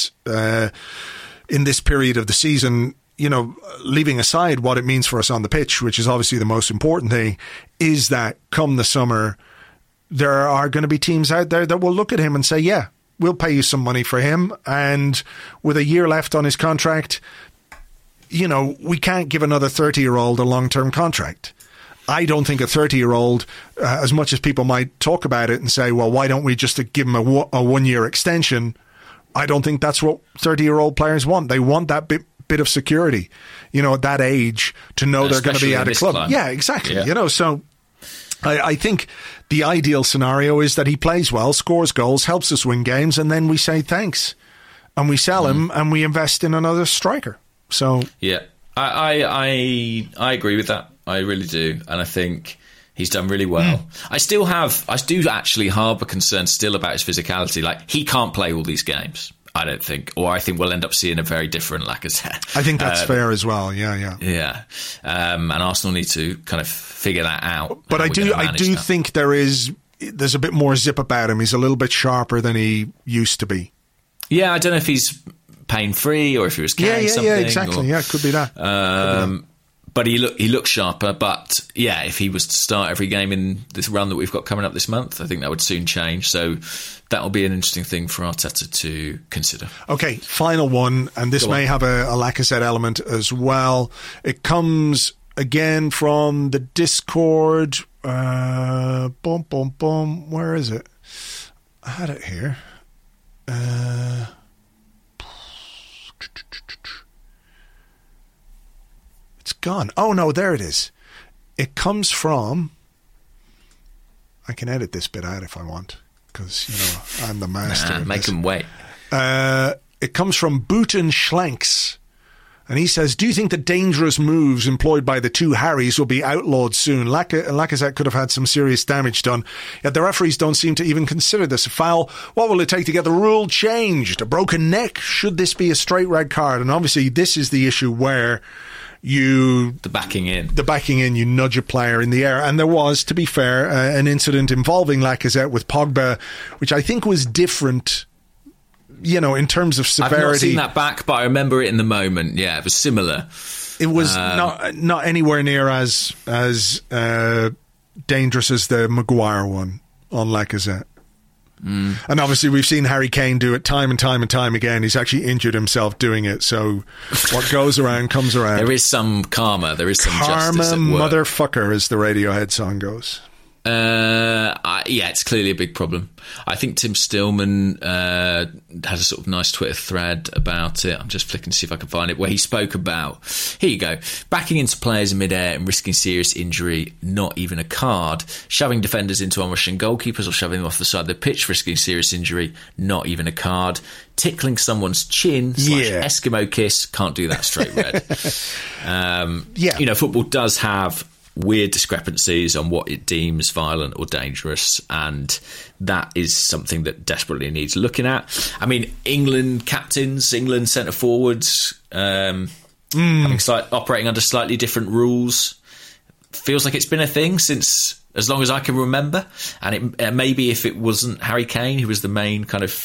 in this period of the season, leaving aside what it means for us on the pitch, which is obviously the most important thing, is that come the summer, there are going to be teams out there that will look at him and say, yeah, we'll pay you some money for him. And with a year left on his contract... we can't give another 30-year-old a long-term contract. I don't think a 30-year-old, as much as people might talk about it and say, well, why don't we just give him a one-year extension? I don't think that's what 30-year-old players want. They want that bit of security, at that age, to know they're going to be at a club. Climate. Yeah, exactly. Yeah. So I think the ideal scenario is that he plays well, scores goals, helps us win games, and then we say thanks. And we sell him and we invest in another striker. So yeah, I agree with that. I really do, and I think he's done really well. I do actually harbour concerns still about his physicality. Like, he can't play all these games, I don't think, or I think we'll end up seeing a very different Lacazette. I think that's fair as well. Yeah. And Arsenal need to kind of figure that out. But I do think there's a bit more zip about him. He's a little bit sharper than he used to be. Yeah, I don't know if he's pain-free or if he was carrying something. Yeah, exactly. It could be that. But he looks sharper. But yeah, if he was to start every game in this run that we've got coming up this month, I think that would soon change. So that'll be an interesting thing for Arteta to consider. Okay, final one, and this may have a Lacazette element as well. It comes again from the Discord. Where is it? I had it here. It's gone. Oh no, there it is. It comes from... I can edit this bit out if I want, because, I'm the master. Make them wait. It comes from Bhutan Schlanks. And he says, do you think the dangerous moves employed by the two Harrys will be outlawed soon? Lacazette could have had some serious damage done, yet the referees don't seem to even consider this a foul. What will it take to get the rule changed? A broken neck? Should this be a straight red card? And obviously this is the issue where the backing in, you nudge a player in the air. And there was, to be fair, an incident involving Lacazette with Pogba, which I think was different, in terms of severity. I've not seen that back, but I remember it in the moment. Yeah, it was similar. It was not anywhere near as dangerous as the Maguire one on Lacazette. And obviously we've seen Harry Kane do it time and time and time again. He's actually injured himself doing it. So what goes around comes around. There is some karma. There is some justice at work. Motherfucker, as the Radiohead song goes. It's clearly a big problem. I think Tim Stillman had a sort of nice Twitter thread about it. I'm just flicking to see if I can find it, where he spoke about, here you go, backing into players in midair and risking serious injury, not even a card. Shoving defenders into onrushing goalkeepers or shoving them off the side of the pitch, risking serious injury, not even a card. Tickling someone's chin / Eskimo kiss, can't do that straight red. Football does have weird discrepancies on what it deems violent or dangerous, and that is something that desperately needs looking at. I mean, England captains, England centre forwards, operating under slightly different rules. feels like it's been a thing since as long as I can remember. And it maybe if it wasn't Harry Kane, who was the main kind of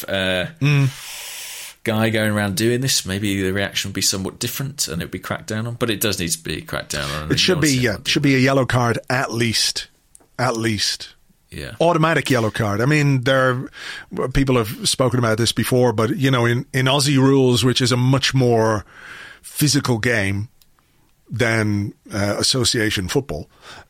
guy going around doing this, maybe the reaction would be somewhat different and it would be cracked down on. But it does need to be cracked down on. It should be, should be a yellow card at least. Yeah. Automatic yellow card. I mean, people have spoken about this before, but, in Aussie rules, which is a much more physical game than association football,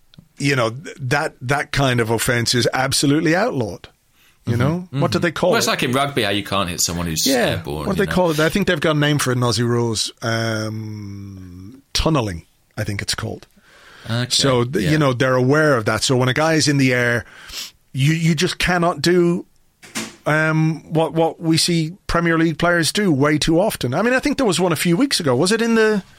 that kind of offence is absolutely outlawed. What do they call it? It's like in rugby how you can't hit someone who's airborne. What do they call it? I think they've got a name for it in Aussie rules. Tunnelling, I think it's called. Okay. So, they're aware of that. So when a guy is in the air, you just cannot do what we see Premier League players do way too often. I mean, I think there was one a few weeks ago. Did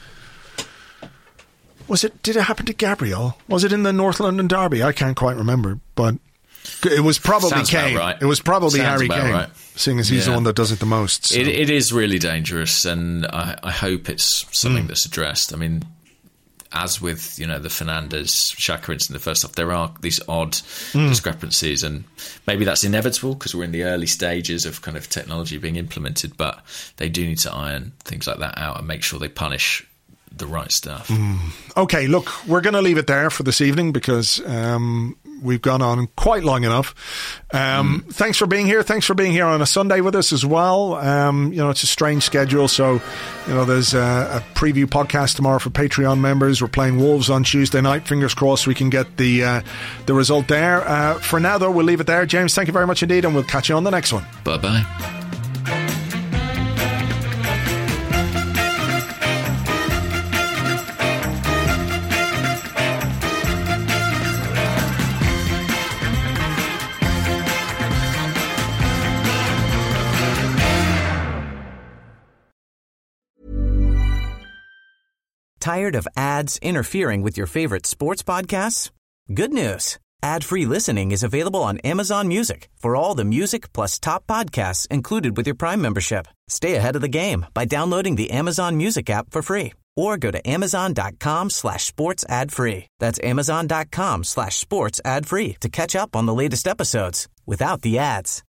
it happen to Gabriel? Was it in the North London derby? I can't quite remember, but it was probably Kane. Right. It was probably Harry Kane, seeing as he's the one that does it the most. So. It is really dangerous, and I hope it's something that's addressed. I mean, as with the Fernandes Xhaka incident in the first half, there are these odd discrepancies, and maybe that's inevitable because we're in the early stages of kind of technology being implemented. But they do need to iron things like that out and make sure they punish the right stuff. Okay, look, we're going to leave it there for this evening because we've gone on quite long enough. Thanks for being here. Thanks for being here on a Sunday with us as well. It's a strange schedule, so there's a preview podcast tomorrow for Patreon members. We're playing Wolves on Tuesday night. Fingers crossed we can get the result there. For now, though, we'll leave it there. James, thank you very much indeed, and we'll catch you on the next one. Bye-bye. Tired of ads interfering with your favorite sports podcasts? Good news. Ad-free listening is available on Amazon Music for all the music plus top podcasts included with your Prime membership. Stay ahead of the game by downloading the Amazon Music app for free or go to amazon.com/sports ad free. That's amazon.com/sports ad free to catch up on the latest episodes without the ads.